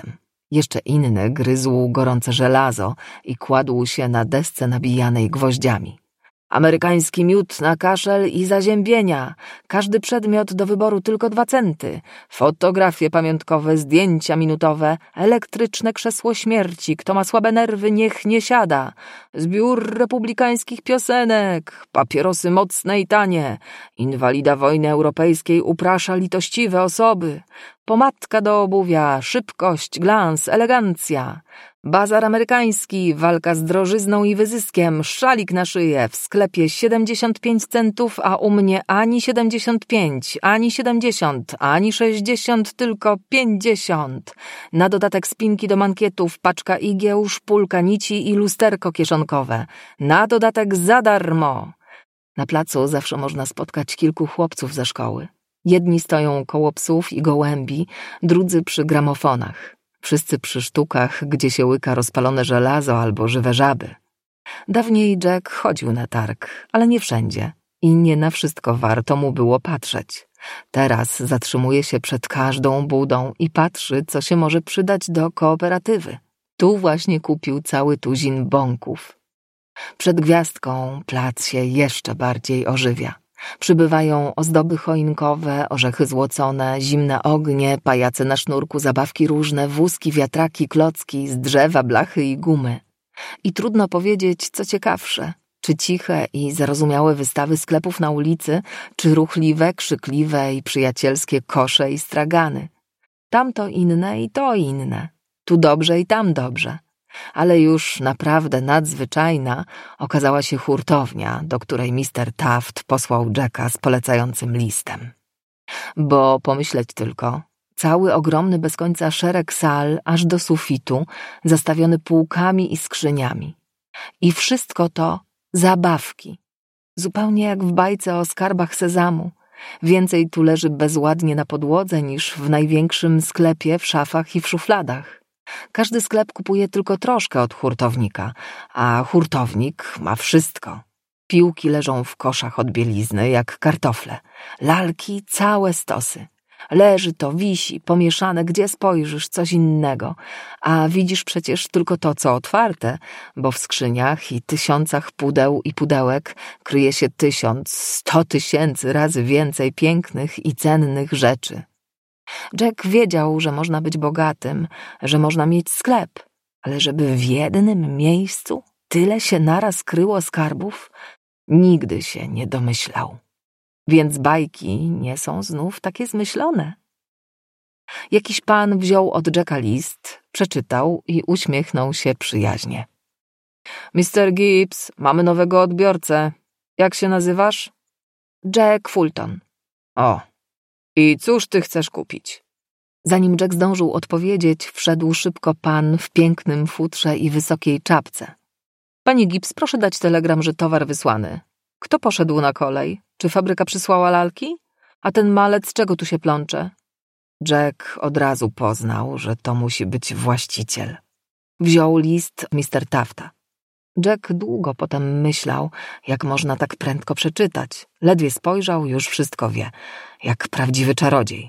Jeszcze inny gryzł gorące żelazo i kładł się na desce nabijanej gwoździami. Amerykański miód na kaszel i zaziębienia. Każdy przedmiot do wyboru tylko dwa centy. Fotografie pamiątkowe, zdjęcia minutowe, elektryczne krzesło śmierci. Kto ma słabe nerwy, niech nie siada. Zbiór republikańskich piosenek. Papierosy mocne i tanie. Inwalida wojny europejskiej uprasza litościwe osoby. Pomadka do obuwia, szybkość, glans, elegancja. Bazar amerykański, walka z drożyzną i wyzyskiem, szalik na szyję, w sklepie siedemdziesiąt pięć centów, a u mnie ani siedemdziesiąt pięć, ani siedemdziesiąt, ani sześćdziesiąt, tylko pięćdziesiąt. Na dodatek spinki do mankietów, paczka igieł, szpulka nici i lusterko kieszonkowe. Na dodatek za darmo. Na placu zawsze można spotkać kilku chłopców ze szkoły. Jedni stoją koło psów i gołębi, drudzy przy gramofonach. Wszyscy przy sztukach, gdzie się łyka rozpalone żelazo albo żywe żaby. Dawniej Jack chodził na targ, ale nie wszędzie i nie na wszystko warto mu było patrzeć. Teraz zatrzymuje się przed każdą budą i patrzy, co się może przydać do kooperatywy. Tu właśnie kupił cały tuzin bąków. Przed gwiazdką plac się jeszcze bardziej ożywia. Przybywają ozdoby choinkowe, orzechy złocone, zimne ognie, pajace na sznurku, zabawki różne, wózki, wiatraki, klocki, z drzewa, blachy i gumy. I trudno powiedzieć, co ciekawsze, czy ciche i zarozumiałe wystawy sklepów na ulicy, czy ruchliwe, krzykliwe i przyjacielskie kosze i stragany. Tamto inne i to inne, tu dobrze i tam dobrze. Ale już naprawdę nadzwyczajna okazała się hurtownia, do której mister Taft posłał Jacka z polecającym listem. Bo pomyśleć tylko, cały ogromny bez końca szereg sal aż do sufitu, zastawiony półkami i skrzyniami. I wszystko to zabawki. Zupełnie jak w bajce o skarbach sezamu. Więcej tu leży bezładnie na podłodze niż w największym sklepie w szafach i w szufladach. Każdy sklep kupuje tylko troszkę od hurtownika, a hurtownik ma wszystko. Piłki leżą w koszach od bielizny, jak kartofle. Lalki całe stosy. Leży to, wisi, pomieszane, gdzie spojrzysz, coś innego. A widzisz przecież tylko to, co otwarte, bo w skrzyniach i tysiącach pudeł i pudełek kryje się tysiąc, sto tysięcy razy więcej pięknych i cennych rzeczy. Jack wiedział, że można być bogatym, że można mieć sklep, ale żeby w jednym miejscu tyle się naraz kryło skarbów, nigdy się nie domyślał. Więc bajki nie są znów takie zmyślone. Jakiś pan wziął od Jacka list, przeczytał i uśmiechnął się przyjaźnie. mister Gibbs, mamy nowego odbiorcę. Jak się nazywasz? Jack Fulton. O. I cóż ty chcesz kupić? Zanim Jack zdążył odpowiedzieć, wszedł szybko pan w pięknym futrze i wysokiej czapce. Pani Gibbs, proszę dać telegram, że towar wysłany. Kto poszedł na kolej? Czy fabryka przysłała lalki? A ten malec czego tu się plącze? Jack od razu poznał, że to musi być właściciel. Wziął list mister Tafta. Jack długo potem myślał, jak można tak prędko przeczytać. Ledwie spojrzał, już wszystko wie, jak prawdziwy czarodziej.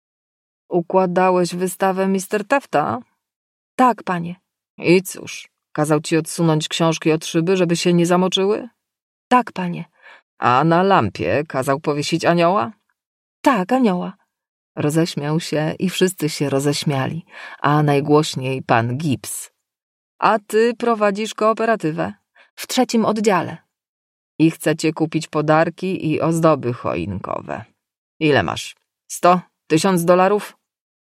Układałeś wystawę mister Tafta? Tak, panie. I cóż, kazał ci odsunąć książki od szyby, żeby się nie zamoczyły? Tak, panie. A na lampie kazał powiesić anioła? Tak, anioła. Roześmiał się i wszyscy się roześmiali, a najgłośniej pan Gibbs. A ty prowadzisz kooperatywę? W trzecim oddziale. I chcecie kupić podarki i ozdoby choinkowe. Ile masz? Sto? Tysiąc dolarów?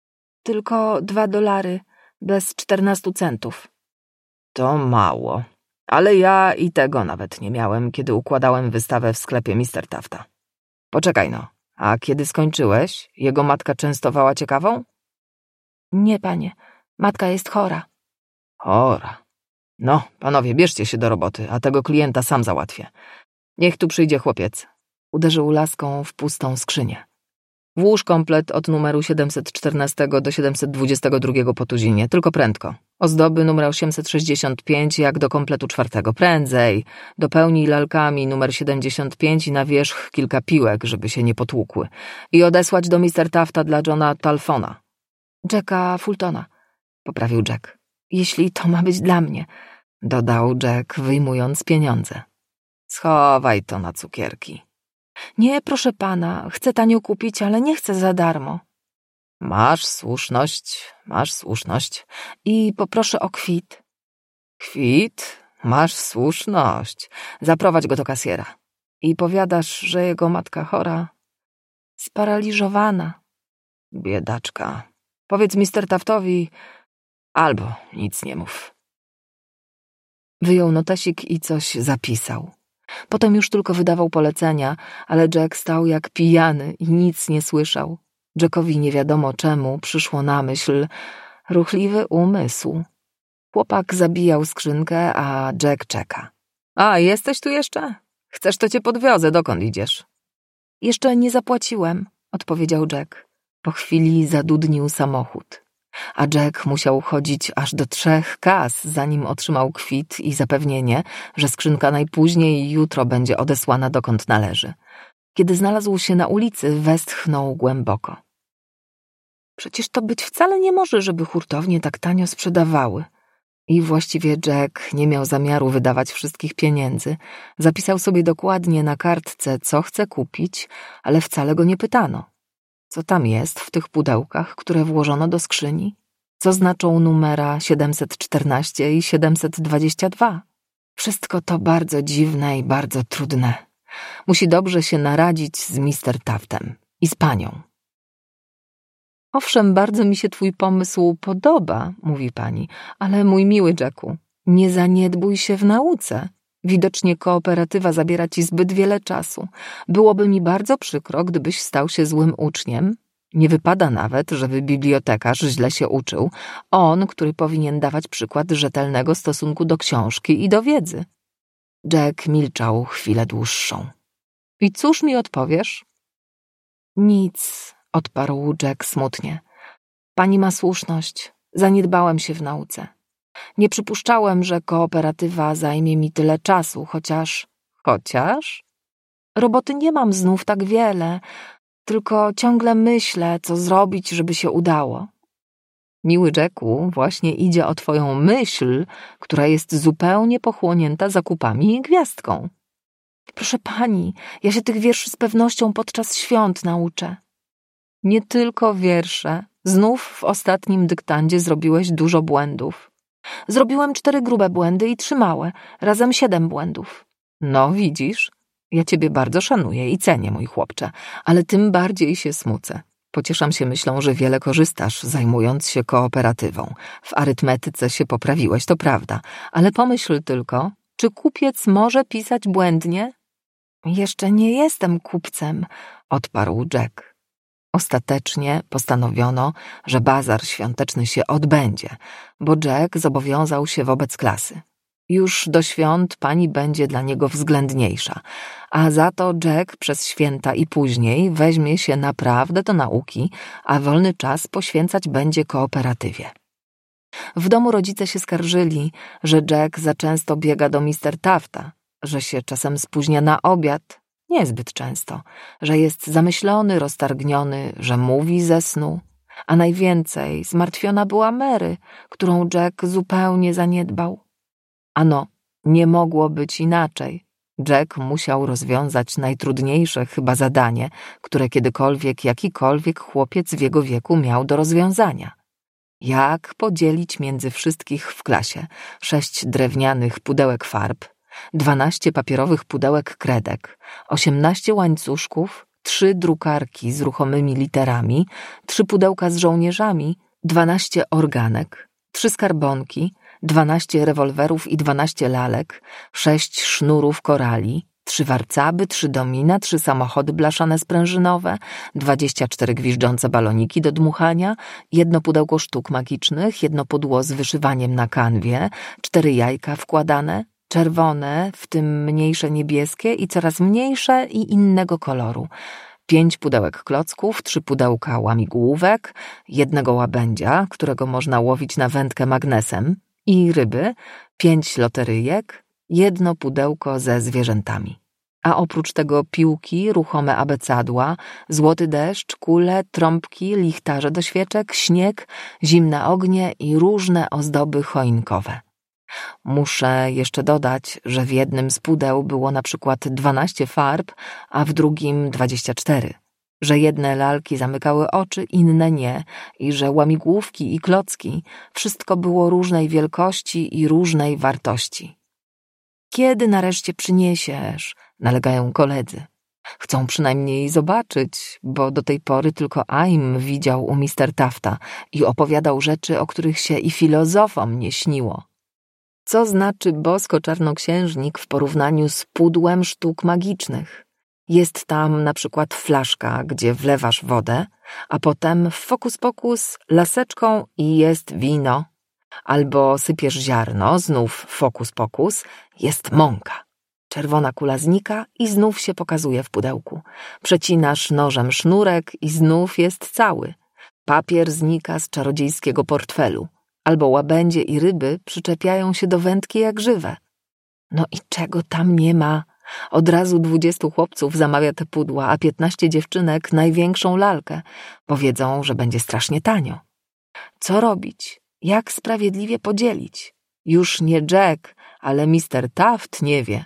Tylko dwa dolary, bez czternastu centów. To mało. Ale ja i tego nawet nie miałem, kiedy układałem wystawę w sklepie mister Tafta. Poczekaj no, a kiedy skończyłeś, jego matka częstowała cię kawą? Nie, panie, matka jest chora. Chora. No, panowie, bierzcie się do roboty, a tego klienta sam załatwię. Niech tu przyjdzie chłopiec. Uderzył laską w pustą skrzynię. Włóż komplet od numeru siedemset czternastego do siedemset dwudziestego drugiego po tuzinie, tylko prędko. Ozdoby numer osiemset sześćdziesiąt pięć jak do kompletu czwartego. Prędzej. Dopełnij lalkami numer siedemdziesiąt pięć i na wierzch kilka piłek, żeby się nie potłukły. I odesłać do mister Tafta dla Johna Talfona. Jacka Fultona. poprawił Jack. Jeśli to ma być dla mnie, dodał Jack, wyjmując pieniądze. Schowaj to na cukierki. Nie, proszę pana, chcę tanio kupić, ale nie chcę za darmo. Masz słuszność, masz słuszność. I poproszę o kwit. Kwit? Masz słuszność. Zaprowadź go do kasjera. I powiadasz, że jego matka chora, sparaliżowana. Biedaczka. Powiedz mister Taftowi, albo nic nie mów. Wyjął notesik i coś zapisał. Potem już tylko wydawał polecenia, ale Jack stał jak pijany i nic nie słyszał. Jackowi nie wiadomo czemu przyszło na myśl ruchliwy umysł. Chłopak zabijał skrzynkę, a Jack czeka. A, jesteś tu jeszcze? Chcesz, to cię podwiozę, dokąd idziesz? Jeszcze nie zapłaciłem, odpowiedział Jack. Po chwili zadudnił samochód, a Jack musiał chodzić aż do trzech kas, zanim otrzymał kwit i zapewnienie, że skrzynka najpóźniej jutro będzie odesłana dokąd należy. Kiedy znalazł się na ulicy, westchnął głęboko. Przecież to być wcale nie może, żeby hurtownie tak tanio sprzedawały. I właściwie Jack nie miał zamiaru wydawać wszystkich pieniędzy. Zapisał sobie dokładnie na kartce, co chce kupić, ale wcale go nie pytano. Co tam jest w tych pudełkach, które włożono do skrzyni? Co znaczą numera siedemset czternaście i siedemset dwadzieścia dwa? Wszystko to bardzo dziwne i bardzo trudne. Musi dobrze się naradzić z mister Taftem i z panią. Owszem, bardzo mi się twój pomysł podoba, mówi pani, ale mój miły Jacku, nie zaniedbuj się w nauce. Widocznie kooperatywa zabiera ci zbyt wiele czasu. Byłoby mi bardzo przykro, gdybyś stał się złym uczniem. Nie wypada nawet, żeby bibliotekarz źle się uczył. On, który powinien dawać przykład rzetelnego stosunku do książki i do wiedzy. Jack milczał chwilę dłuższą. I cóż mi odpowiesz? Nic, odparł Jack smutnie. Pani ma słuszność. Zaniedbałem się w nauce. Nie przypuszczałem, że kooperatywa zajmie mi tyle czasu, chociaż... Chociaż? Roboty nie mam znów tak wiele, tylko ciągle myślę, co zrobić, żeby się udało. Miły Jacku, właśnie idzie o twoją myśl, która jest zupełnie pochłonięta zakupami i gwiazdką. Proszę pani, ja się tych wierszy z pewnością podczas świąt nauczę. Nie tylko wiersze. Znów w ostatnim dyktandzie zrobiłeś dużo błędów. Zrobiłem cztery grube błędy i trzy małe, razem siedem błędów. No widzisz, ja ciebie bardzo szanuję i cenię, mój chłopcze, ale tym bardziej się smucę. Pocieszam się myślą, że wiele korzystasz, zajmując się kooperatywą. W arytmetyce się poprawiłeś, to prawda, ale pomyśl tylko, czy kupiec może pisać błędnie? Jeszcze nie jestem kupcem, odparł Jack. Ostatecznie postanowiono, że bazar świąteczny się odbędzie, bo Jack zobowiązał się wobec klasy. Już do świąt pani będzie dla niego względniejsza, a za to Jack przez święta i później weźmie się naprawdę do nauki, a wolny czas poświęcać będzie kooperatywie. W domu rodzice się skarżyli, że Jack za często biega do mister Tafta, że się czasem spóźnia na obiad, niezbyt często, że jest zamyślony, roztargniony, że mówi ze snu, a najwięcej zmartwiona była Mary, którą Jack zupełnie zaniedbał. Ano, nie mogło być inaczej. Jack musiał rozwiązać najtrudniejsze chyba zadanie, które kiedykolwiek jakikolwiek chłopiec w jego wieku miał do rozwiązania. Jak podzielić między wszystkich w klasie sześć drewnianych pudełek farb, dwanaście papierowych pudełek kredek, osiemnaście łańcuszków, trzy drukarki z ruchomymi literami, trzy pudełka z żołnierzami, dwanaście organek, trzy skarbonki, dwanaście rewolwerów i dwanaście lalek, sześć sznurów korali, trzy warcaby, trzy domina, trzy samochody blaszane sprężynowe, dwadzieścia cztery gwiżdżące baloniki do dmuchania, jedno pudełko sztuk magicznych, jedno pudło z wyszywaniem na kanwie, cztery jajka wkładane, czerwone, w tym mniejsze niebieskie i coraz mniejsze i innego koloru, pięć pudełek klocków, trzy pudełka łamigłówek, jednego łabędzia, którego można łowić na wędkę magnesem, i ryby, pięć loteryjek, jedno pudełko ze zwierzętami. A oprócz tego piłki, ruchome abecadła, złoty deszcz, kule, trąbki, lichtarze do świeczek, śnieg, zimne ognie i różne ozdoby choinkowe. Muszę jeszcze dodać, że w jednym z pudeł było na przykład dwanaście farb, a w drugim dwadzieścia cztery. Że jedne lalki zamykały oczy, inne nie i że łamigłówki i klocki wszystko było różnej wielkości i różnej wartości. Kiedy nareszcie przyniesiesz? Nalegają koledzy. Chcą przynajmniej zobaczyć, bo do tej pory tylko Aim widział u mister Tafta i opowiadał rzeczy, o których się i filozofom nie śniło. Co znaczy bosko-czarnoksiężnik w porównaniu z pudłem sztuk magicznych? Jest tam na przykład flaszka, gdzie wlewasz wodę, a potem w fokus pokus laseczką i jest wino. Albo sypiesz ziarno, znów fokus pokus, jest mąka. Czerwona kula znika i znów się pokazuje w pudełku. Przecinasz nożem sznurek i znów jest cały. Papier znika z czarodziejskiego portfelu. Albo łabędzie i ryby przyczepiają się do wędki jak żywe. No i czego tam nie ma? Od razu dwudziestu chłopców zamawia te pudła, a piętnaście dziewczynek największą lalkę. Powiedzą, że będzie strasznie tanio. Co robić? Jak sprawiedliwie podzielić? Już nie Jack, ale mister Taft nie wie.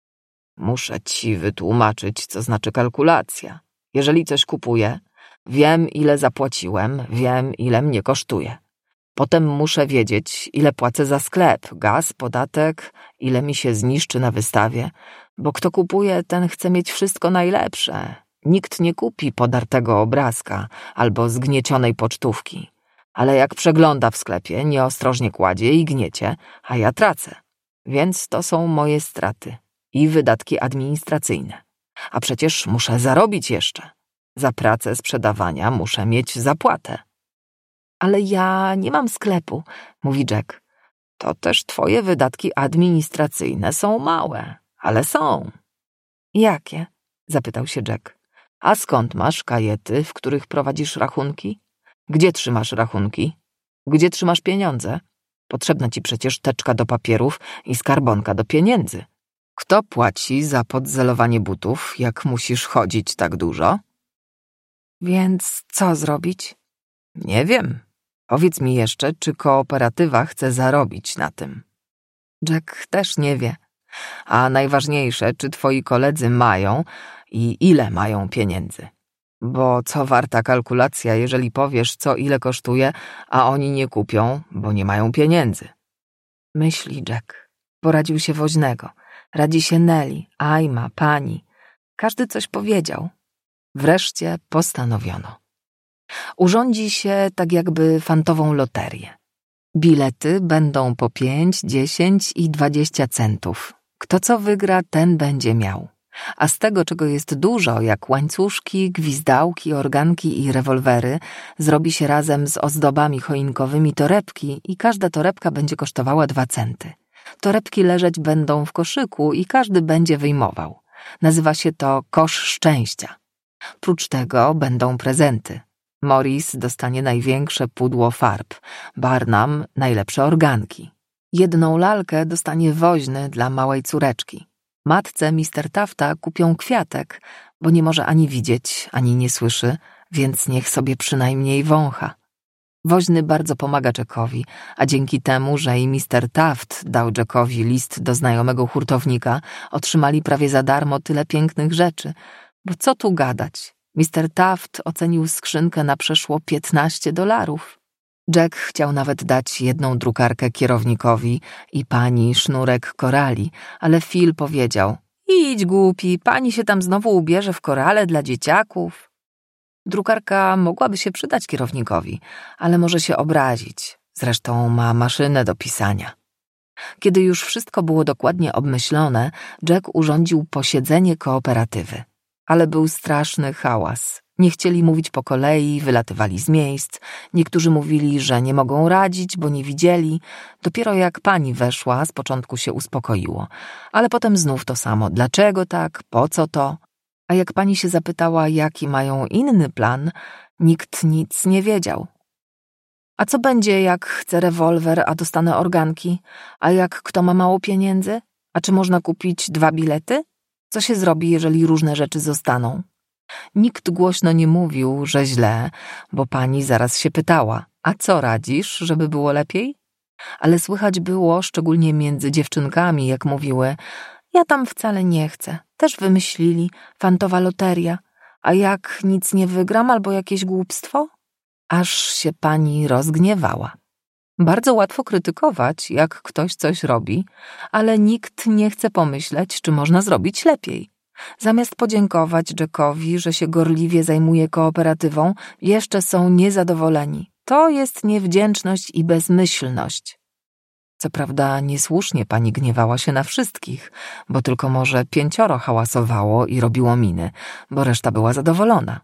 Muszę ci wytłumaczyć, co znaczy kalkulacja. Jeżeli coś kupuję, wiem, ile zapłaciłem, wiem, ile mnie kosztuje. Potem muszę wiedzieć, ile płacę za sklep, gaz, podatek, ile mi się zniszczy na wystawie, bo kto kupuje, ten chce mieć wszystko najlepsze. Nikt nie kupi podartego obrazka albo zgniecionej pocztówki. Ale jak przegląda w sklepie, nieostrożnie kładzie i gniecie, a ja tracę. Więc to są moje straty i wydatki administracyjne. A przecież muszę zarobić jeszcze. Za pracę sprzedawania muszę mieć zapłatę. Ale ja nie mam sklepu, mówi Jack. To też twoje wydatki administracyjne są małe, ale są. Jakie? Zapytał się Jack. A skąd masz kajety, w których prowadzisz rachunki? Gdzie trzymasz rachunki? Gdzie trzymasz pieniądze? Potrzebna ci przecież teczka do papierów i skarbonka do pieniędzy. Kto płaci za podzelowanie butów, jak musisz chodzić tak dużo? Więc co zrobić? Nie wiem. Powiedz mi jeszcze, czy kooperatywa chce zarobić na tym. Jack też nie wie. A najważniejsze, czy twoi koledzy mają i ile mają pieniędzy. Bo co warta kalkulacja, jeżeli powiesz, co ile kosztuje, a oni nie kupią, bo nie mają pieniędzy. Myśli Jack. Poradził się woźnego. Radzi się Nelly, Aima, pani. Każdy coś powiedział. Wreszcie postanowiono. Urządzi się tak jakby fantową loterię. Bilety będą po pięć, dziesięć i dwadzieścia centów. Kto co wygra, ten będzie miał. A z tego, czego jest dużo, jak łańcuszki, gwizdałki, organki i rewolwery, zrobi się razem z ozdobami choinkowymi torebki i każda torebka będzie kosztowała dwa centy. Torebki leżeć będą w koszyku i każdy będzie wyjmował. Nazywa się to kosz szczęścia. Prócz tego będą prezenty. Morris dostanie największe pudło farb, Barnum najlepsze organki. Jedną lalkę dostanie woźny dla małej córeczki. Matce mister Tafta kupią kwiatek, bo nie może ani widzieć, ani nie słyszy, więc niech sobie przynajmniej wącha. Woźny bardzo pomaga Jackowi, a dzięki temu, że i mister Taft dał Jackowi list do znajomego hurtownika, otrzymali prawie za darmo tyle pięknych rzeczy, bo co tu gadać? mister Taft ocenił skrzynkę na przeszło piętnaście dolarów. Jack chciał nawet dać jedną drukarkę kierownikowi i pani sznurek korali, ale Phil powiedział: idź głupi, pani się tam znowu ubierze w korale dla dzieciaków. Drukarka mogłaby się przydać kierownikowi, ale może się obrazić. Zresztą ma maszynę do pisania. Kiedy już wszystko było dokładnie obmyślone, Jack urządził posiedzenie kooperatywy. Ale był straszny hałas. Nie chcieli mówić po kolei, wylatywali z miejsc. Niektórzy mówili, że nie mogą radzić, bo nie widzieli. Dopiero jak pani weszła, z początku się uspokoiło. Ale potem znów to samo. Dlaczego tak? Po co to? A jak pani się zapytała, jaki mają inny plan, nikt nic nie wiedział. A co będzie, jak chcę rewolwer, a dostanę organki? A jak kto ma mało pieniędzy? A czy można kupić dwa bilety? Co się zrobi, jeżeli różne rzeczy zostaną? Nikt głośno nie mówił, że źle, bo pani zaraz się pytała, a co radzisz, żeby było lepiej? Ale słychać było, szczególnie między dziewczynkami, jak mówiły: ja tam wcale nie chcę, też wymyślili, fantowa loteria, a jak nic nie wygram albo jakieś głupstwo? Aż się pani rozgniewała. Bardzo łatwo krytykować, jak ktoś coś robi, ale nikt nie chce pomyśleć, czy można zrobić lepiej. Zamiast podziękować Jackowi, że się gorliwie zajmuje kooperatywą, jeszcze są niezadowoleni. To jest niewdzięczność i bezmyślność. Co prawda niesłusznie pani gniewała się na wszystkich, bo tylko może pięcioro hałasowało i robiło miny, bo reszta była zadowolona.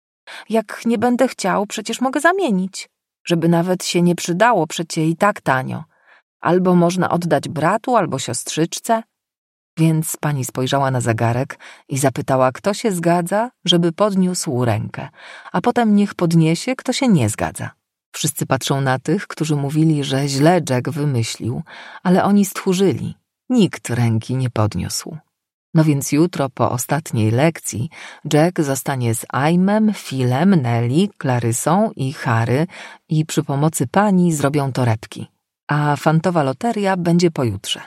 Jak nie będę chciał, przecież mogę zamienić, żeby nawet się nie przydało, przecie i tak tanio. Albo można oddać bratu, albo siostrzyczce. Więc pani spojrzała na zegarek i zapytała, kto się zgadza, żeby podniósł rękę, a potem niech podniesie, kto się nie zgadza. Wszyscy patrzą na tych, którzy mówili, że źle Jack wymyślił, ale oni stchórzyli. Nikt ręki nie podniósł. No więc jutro po ostatniej lekcji Jack zostanie z Aimem, Philem, Nelly, Clarysą i Harry i przy pomocy pani zrobią torebki, a fantowa loteria będzie pojutrze.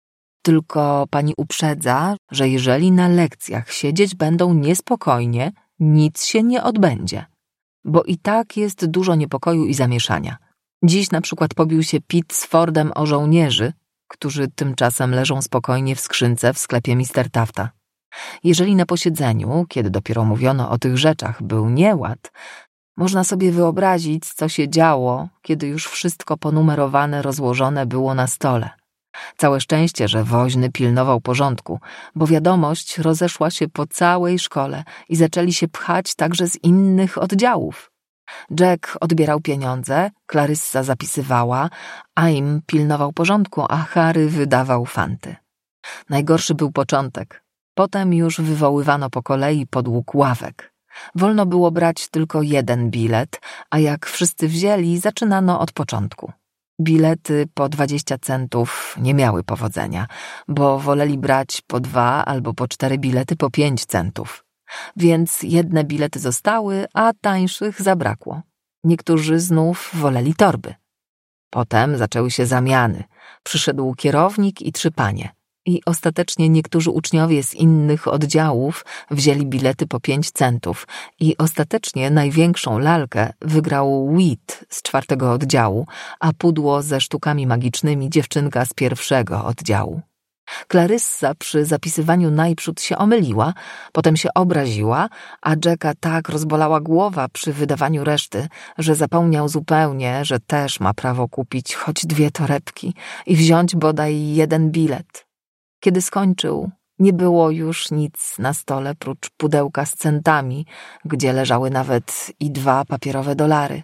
Tylko pani uprzedza, że jeżeli na lekcjach siedzieć będą niespokojnie, nic się nie odbędzie. Bo i tak jest dużo niepokoju i zamieszania. Dziś na przykład pobił się Pete z Fordem o żołnierzy, którzy tymczasem leżą spokojnie w skrzynce w sklepie mister Tafta. Jeżeli na posiedzeniu, kiedy dopiero mówiono o tych rzeczach, był nieład, można sobie wyobrazić, co się działo, kiedy już wszystko ponumerowane, rozłożone było na stole. Całe szczęście, że woźny pilnował porządku, bo wiadomość rozeszła się po całej szkole i zaczęli się pchać także z innych oddziałów. Jack odbierał pieniądze, Clarissa zapisywała, Aim pilnował porządku, a Harry wydawał fanty. Najgorszy był początek. Potem już wywoływano po kolei podług ławek. Wolno było brać tylko jeden bilet, a jak wszyscy wzięli, zaczynano od początku. Bilety po dwadzieścia centów nie miały powodzenia, bo woleli brać po dwa albo po cztery bilety po pięć centów. Więc jedne bilety zostały, a tańszych zabrakło. Niektórzy znów woleli torby. Potem zaczęły się zamiany. Przyszedł kierownik i trzy panie. I ostatecznie niektórzy uczniowie z innych oddziałów wzięli bilety po pięć centów i ostatecznie największą lalkę wygrał Wheat z czwartego oddziału, a pudło ze sztukami magicznymi dziewczynka z pierwszego oddziału. Clarissa przy zapisywaniu najprzód się omyliła, potem się obraziła, a Jacka tak rozbolała głowa przy wydawaniu reszty, że zapomniał zupełnie, że też ma prawo kupić choć dwie torebki i wziąć bodaj jeden bilet. Kiedy skończył, nie było już nic na stole prócz pudełka z centami, gdzie leżały nawet i dwa papierowe dolary.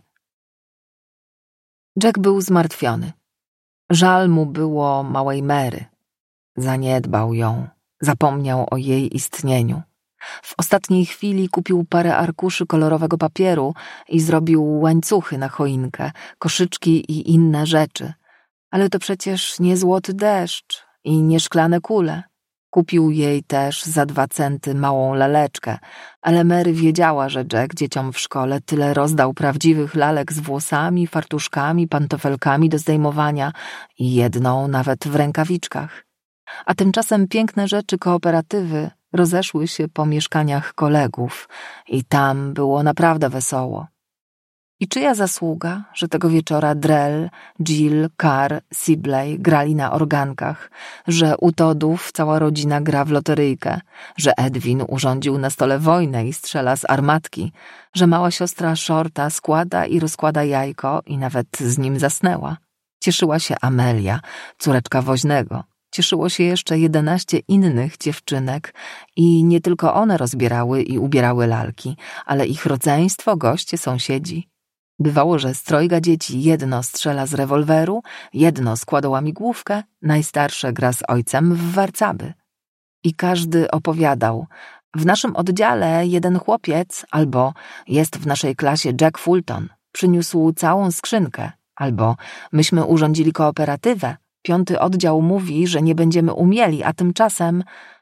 Jack był zmartwiony. Żal mu było małej Mary. Zaniedbał ją, zapomniał o jej istnieniu. W ostatniej chwili kupił parę arkuszy kolorowego papieru i zrobił łańcuchy na choinkę, koszyczki i inne rzeczy. Ale to przecież nie złoty deszcz i nie szklane kule. Kupił jej też za dwa centy małą laleczkę, ale Mary wiedziała, że Jack dzieciom w szkole tyle rozdał prawdziwych lalek z włosami, fartuszkami, pantofelkami do zdejmowania i jedną nawet w rękawiczkach. A tymczasem piękne rzeczy kooperatywy rozeszły się po mieszkaniach kolegów i tam było naprawdę wesoło. I czyja zasługa, że tego wieczora Drell, Jill, Carr, Sibley grali na organkach, że u Toddów cała rodzina gra w loteryjkę, że Edwin urządził na stole wojnę i strzela z armatki, że mała siostra Shorta składa i rozkłada jajko i nawet z nim zasnęła. Cieszyła się Amelia, córeczka woźnego. Cieszyło się jeszcze jedenaście innych dziewczynek i nie tylko one rozbierały i ubierały lalki, ale ich rodzeństwo, goście, sąsiedzi. Bywało, że z trojga dzieci jedno strzela z rewolweru, jedno składa łamigłówkę, najstarsze gra z ojcem w warcaby. I każdy opowiadał: w naszym oddziale jeden chłopiec, albo jest w naszej klasie Jack Fulton, przyniósł całą skrzynkę, albo myśmy urządzili kooperatywę, piąty oddział mówi, że nie będziemy umieli, a tymczasem...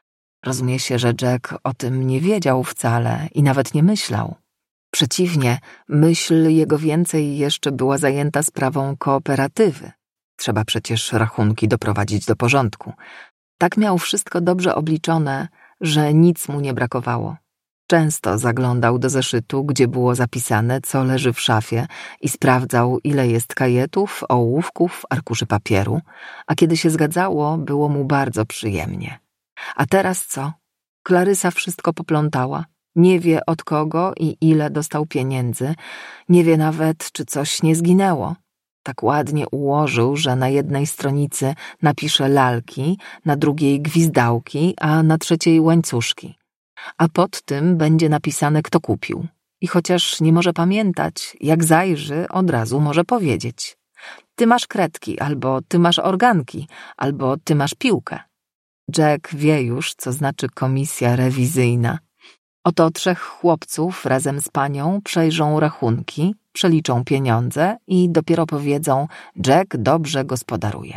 Rozumie się, że Jack o tym nie wiedział wcale i nawet nie myślał. Przeciwnie, myśl jego więcej jeszcze była zajęta sprawą kooperatywy. Trzeba przecież rachunki doprowadzić do porządku. Tak miał wszystko dobrze obliczone, że nic mu nie brakowało. Często zaglądał do zeszytu, gdzie było zapisane, co leży w szafie i sprawdzał, ile jest kajetów, ołówków, arkuszy papieru, a kiedy się zgadzało, było mu bardzo przyjemnie. A teraz co? Klarysa wszystko poplątała. Nie wie od kogo i ile dostał pieniędzy, nie wie nawet, czy coś nie zginęło. Tak ładnie ułożył, że na jednej stronicy napisze lalki, na drugiej gwizdałki, a na trzeciej łańcuszki. A pod tym będzie napisane, kto kupił. I chociaż nie może pamiętać, jak zajrzy, od razu może powiedzieć: ty masz kredki, albo ty masz organki, albo ty masz piłkę. Jack wie już, co znaczy komisja rewizyjna. Oto trzech chłopców razem z panią przejrzą rachunki, przeliczą pieniądze i dopiero powiedzą: Jack dobrze gospodaruje.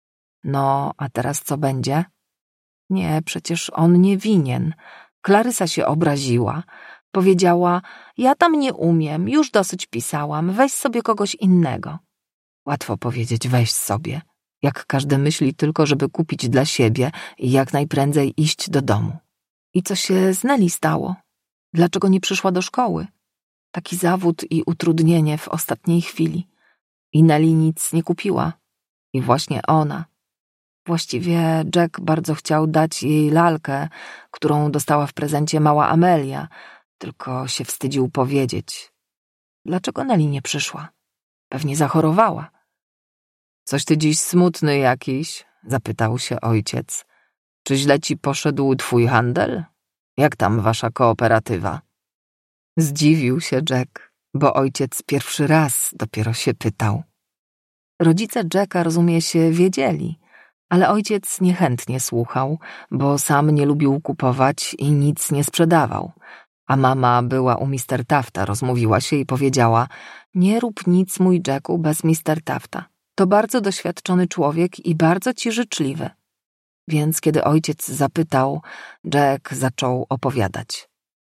No, a teraz co będzie? Nie, przecież on nie winien. Klarysa się obraziła. Powiedziała: ja tam nie umiem, już dosyć pisałam, weź sobie kogoś innego. Łatwo powiedzieć weź sobie, jak każdy myśli tylko, żeby kupić dla siebie i jak najprędzej iść do domu. I co się z Nelly stało? Dlaczego nie przyszła do szkoły? Taki zawód i utrudnienie w ostatniej chwili. I Nelly nic nie kupiła. I właśnie ona. Właściwie Jack bardzo chciał dać jej lalkę, którą dostała w prezencie mała Amelia, tylko się wstydził powiedzieć. Dlaczego Nelly nie przyszła? Pewnie zachorowała. Coś ty dziś smutny jakiś? Zapytał się ojciec. Czy źle ci poszedł twój handel? Jak tam wasza kooperatywa? Zdziwił się Jack, bo ojciec pierwszy raz dopiero się pytał. Rodzice Jacka, rozumie się, wiedzieli, ale ojciec niechętnie słuchał, bo sam nie lubił kupować i nic nie sprzedawał. A mama była u mister Tafta, rozmówiła się i powiedziała: nie rób nic, mój Jacku, bez mister Tafta. To bardzo doświadczony człowiek i bardzo ci życzliwy. Więc kiedy ojciec zapytał, Jack zaczął opowiadać.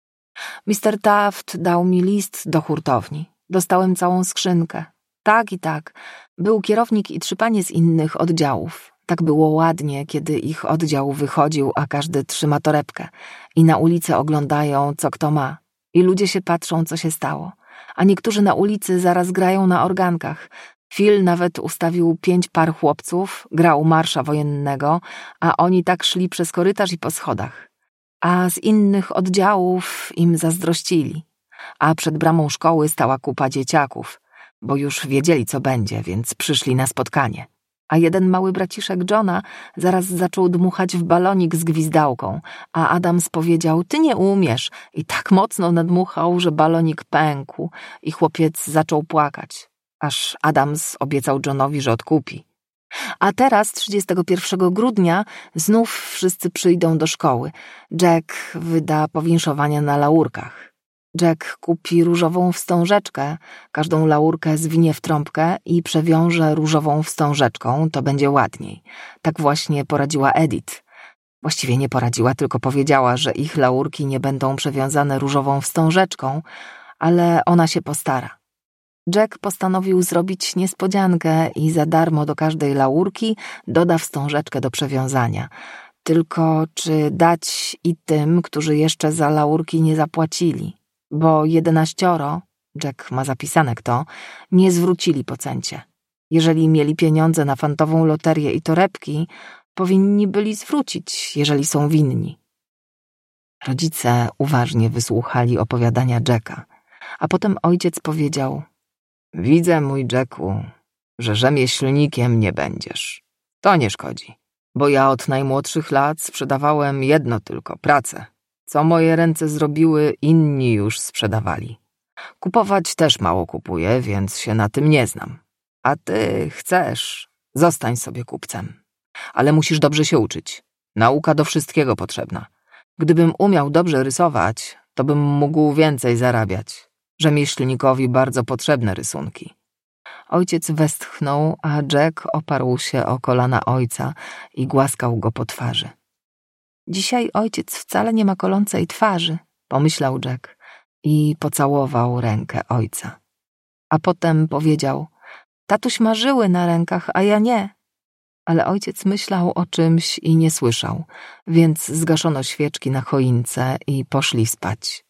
mister Taft dał mi list do hurtowni. Dostałem całą skrzynkę. Tak i tak. Był kierownik i trzy panie z innych oddziałów. Tak było ładnie, kiedy ich oddział wychodził, a każdy trzyma torebkę. I na ulicy oglądają, co kto ma. I ludzie się patrzą, co się stało. A niektórzy na ulicy zaraz grają na organkach. Phil nawet ustawił pięć par chłopców, grał marsza wojennego, a oni tak szli przez korytarz i po schodach. A z innych oddziałów im zazdrościli. A przed bramą szkoły stała kupa dzieciaków, bo już wiedzieli, co będzie, więc przyszli na spotkanie. A jeden mały braciszek Johna zaraz zaczął dmuchać w balonik z gwizdałką, a Adams powiedział: ty nie umiesz, i tak mocno nadmuchał, że balonik pękł i chłopiec zaczął płakać. Aż Adams obiecał Johnowi, że odkupi. A teraz, trzydziestego pierwszego grudnia, znów wszyscy przyjdą do szkoły. Jack wyda powinszowania na laurkach. Jack kupi różową wstążeczkę, każdą laurkę zwinie w trąbkę i przewiąże różową wstążeczką, to będzie ładniej. Tak właśnie poradziła Edith. Właściwie nie poradziła, tylko powiedziała, że ich laurki nie będą przewiązane różową wstążeczką, ale ona się postara. Jack postanowił zrobić niespodziankę i za darmo do każdej laurki doda wstążeczkę do przewiązania. Tylko czy dać i tym, którzy jeszcze za laurki nie zapłacili? Bo jedenaścioro, Jack ma zapisane kto, nie zwrócili po cencie. Jeżeli mieli pieniądze na fantową loterię i torebki, powinni byli zwrócić, jeżeli są winni. Rodzice uważnie wysłuchali opowiadania Jacka, a potem ojciec powiedział: widzę, mój Jacku, że rzemieślnikiem nie będziesz. To nie szkodzi, bo ja od najmłodszych lat sprzedawałem jedno tylko, pracę. Co moje ręce zrobiły, inni już sprzedawali. Kupować też mało kupuję, więc się na tym nie znam. A ty chcesz, zostań sobie kupcem. Ale musisz dobrze się uczyć. Nauka do wszystkiego potrzebna. Gdybym umiał dobrze rysować, to bym mógł więcej zarabiać. Rzemieślnikowi bardzo potrzebne rysunki. Ojciec westchnął, a Jack oparł się o kolana ojca i głaskał go po twarzy. Dzisiaj ojciec wcale nie ma kolącej twarzy, pomyślał Jack i pocałował rękę ojca. A potem powiedział: tatuś ma żyły na rękach, a ja nie. Ale ojciec myślał o czymś i nie słyszał, więc zgaszono świeczki na choince i poszli spać.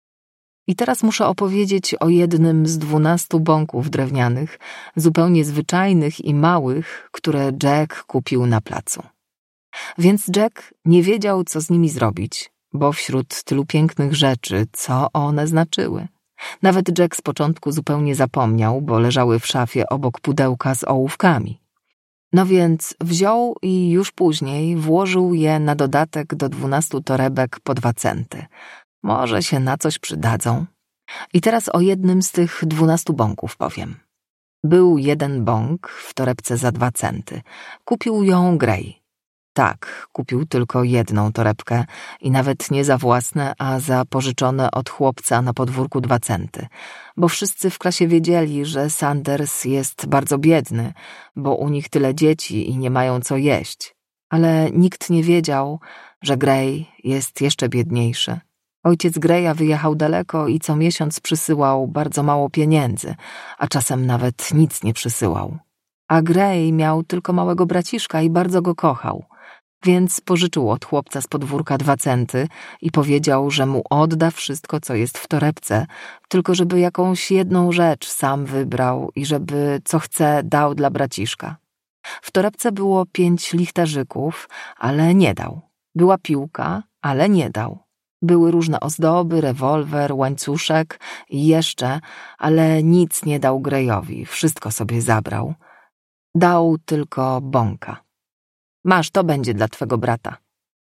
I teraz muszę opowiedzieć o jednym z dwunastu bąków drewnianych, zupełnie zwyczajnych i małych, które Jack kupił na placu. Więc Jack nie wiedział, co z nimi zrobić, bo wśród tylu pięknych rzeczy, co one znaczyły. Nawet Jack z początku zupełnie zapomniał, bo leżały w szafie obok pudełka z ołówkami. No więc wziął i już później włożył je na dodatek do dwunastu torebek po dwa centy. Może się na coś przydadzą. I teraz o jednym z tych dwunastu bąków powiem. Był jeden bąk w torebce za dwa centy. Kupił ją Gray. Tak, kupił tylko jedną torebkę i nawet nie za własne, a za pożyczone od chłopca na podwórku dwa centy, bo wszyscy w klasie wiedzieli, że Sanders jest bardzo biedny, bo u nich tyle dzieci i nie mają co jeść. Ale nikt nie wiedział, że Gray jest jeszcze biedniejszy. Ojciec Graya wyjechał daleko i co miesiąc przysyłał bardzo mało pieniędzy, a czasem nawet nic nie przysyłał. A Gray miał tylko małego braciszka i bardzo go kochał. Więc pożyczył od chłopca z podwórka dwa centy i powiedział, że mu odda wszystko, co jest w torebce, tylko żeby jakąś jedną rzecz sam wybrał i żeby co chce dał dla braciszka. W torebce było pięć lichtarzyków, ale nie dał. Była piłka, ale nie dał. Były różne ozdoby, rewolwer, łańcuszek i jeszcze, ale nic nie dał Grayowi, wszystko sobie zabrał. Dał tylko bąka. Masz, to będzie dla twego brata.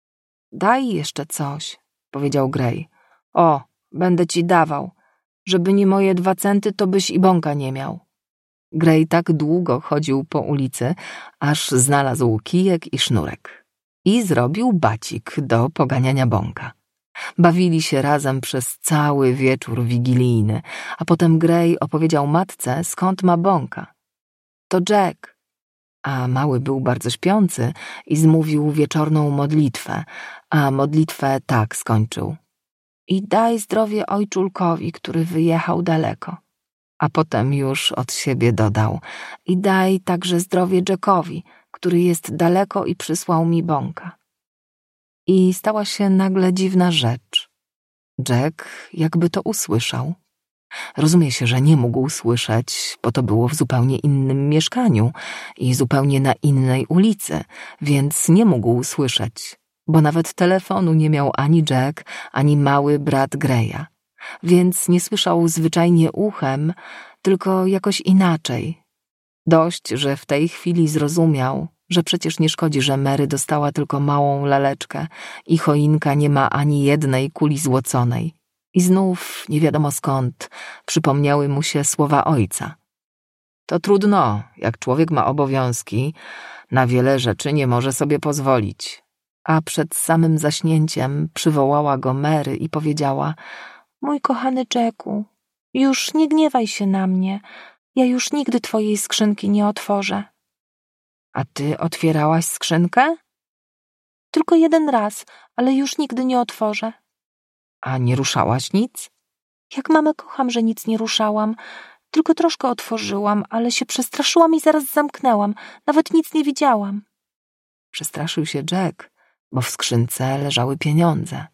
Daj jeszcze coś, powiedział Gray. O, będę ci dawał. Żeby nie moje dwa centy, to byś i bąka nie miał. Gray tak długo chodził po ulicy, aż znalazł kijek i sznurek. I zrobił bacik do poganiania bąka. Bawili się razem przez cały wieczór wigilijny, a potem Gray opowiedział matce, skąd ma bąka. To Jack. A mały był bardzo śpiący i zmówił wieczorną modlitwę, a modlitwę tak skończył. I daj zdrowie ojczulkowi, który wyjechał daleko. A potem już od siebie dodał. I daj także zdrowie Jackowi, który jest daleko i przysłał mi bąka. I stała się nagle dziwna rzecz. Jack jakby to usłyszał. Rozumie się, że nie mógł słyszeć, bo to było w zupełnie innym mieszkaniu i zupełnie na innej ulicy, więc nie mógł słyszeć, bo nawet telefonu nie miał ani Jack, ani mały brat Graya, więc nie słyszał zwyczajnie uchem, tylko jakoś inaczej. Dość, że w tej chwili zrozumiał, że przecież nie szkodzi, że Mary dostała tylko małą laleczkę i choinka nie ma ani jednej kuli złoconej. I znów, nie wiadomo skąd, przypomniały mu się słowa ojca. To trudno, jak człowiek ma obowiązki, na wiele rzeczy nie może sobie pozwolić. A przed samym zaśnięciem przywołała go Mary i powiedziała: mój kochany Jacku, już nie gniewaj się na mnie, ja już nigdy twojej skrzynki nie otworzę. A ty otwierałaś skrzynkę? Tylko jeden raz, ale już nigdy nie otworzę. A nie ruszałaś nic? Jak mamę kocham, że nic nie ruszałam. Tylko troszkę otworzyłam, ale się przestraszyłam i zaraz zamknęłam. Nawet nic nie widziałam. Przestraszył się Jack, bo w skrzynce leżały pieniądze.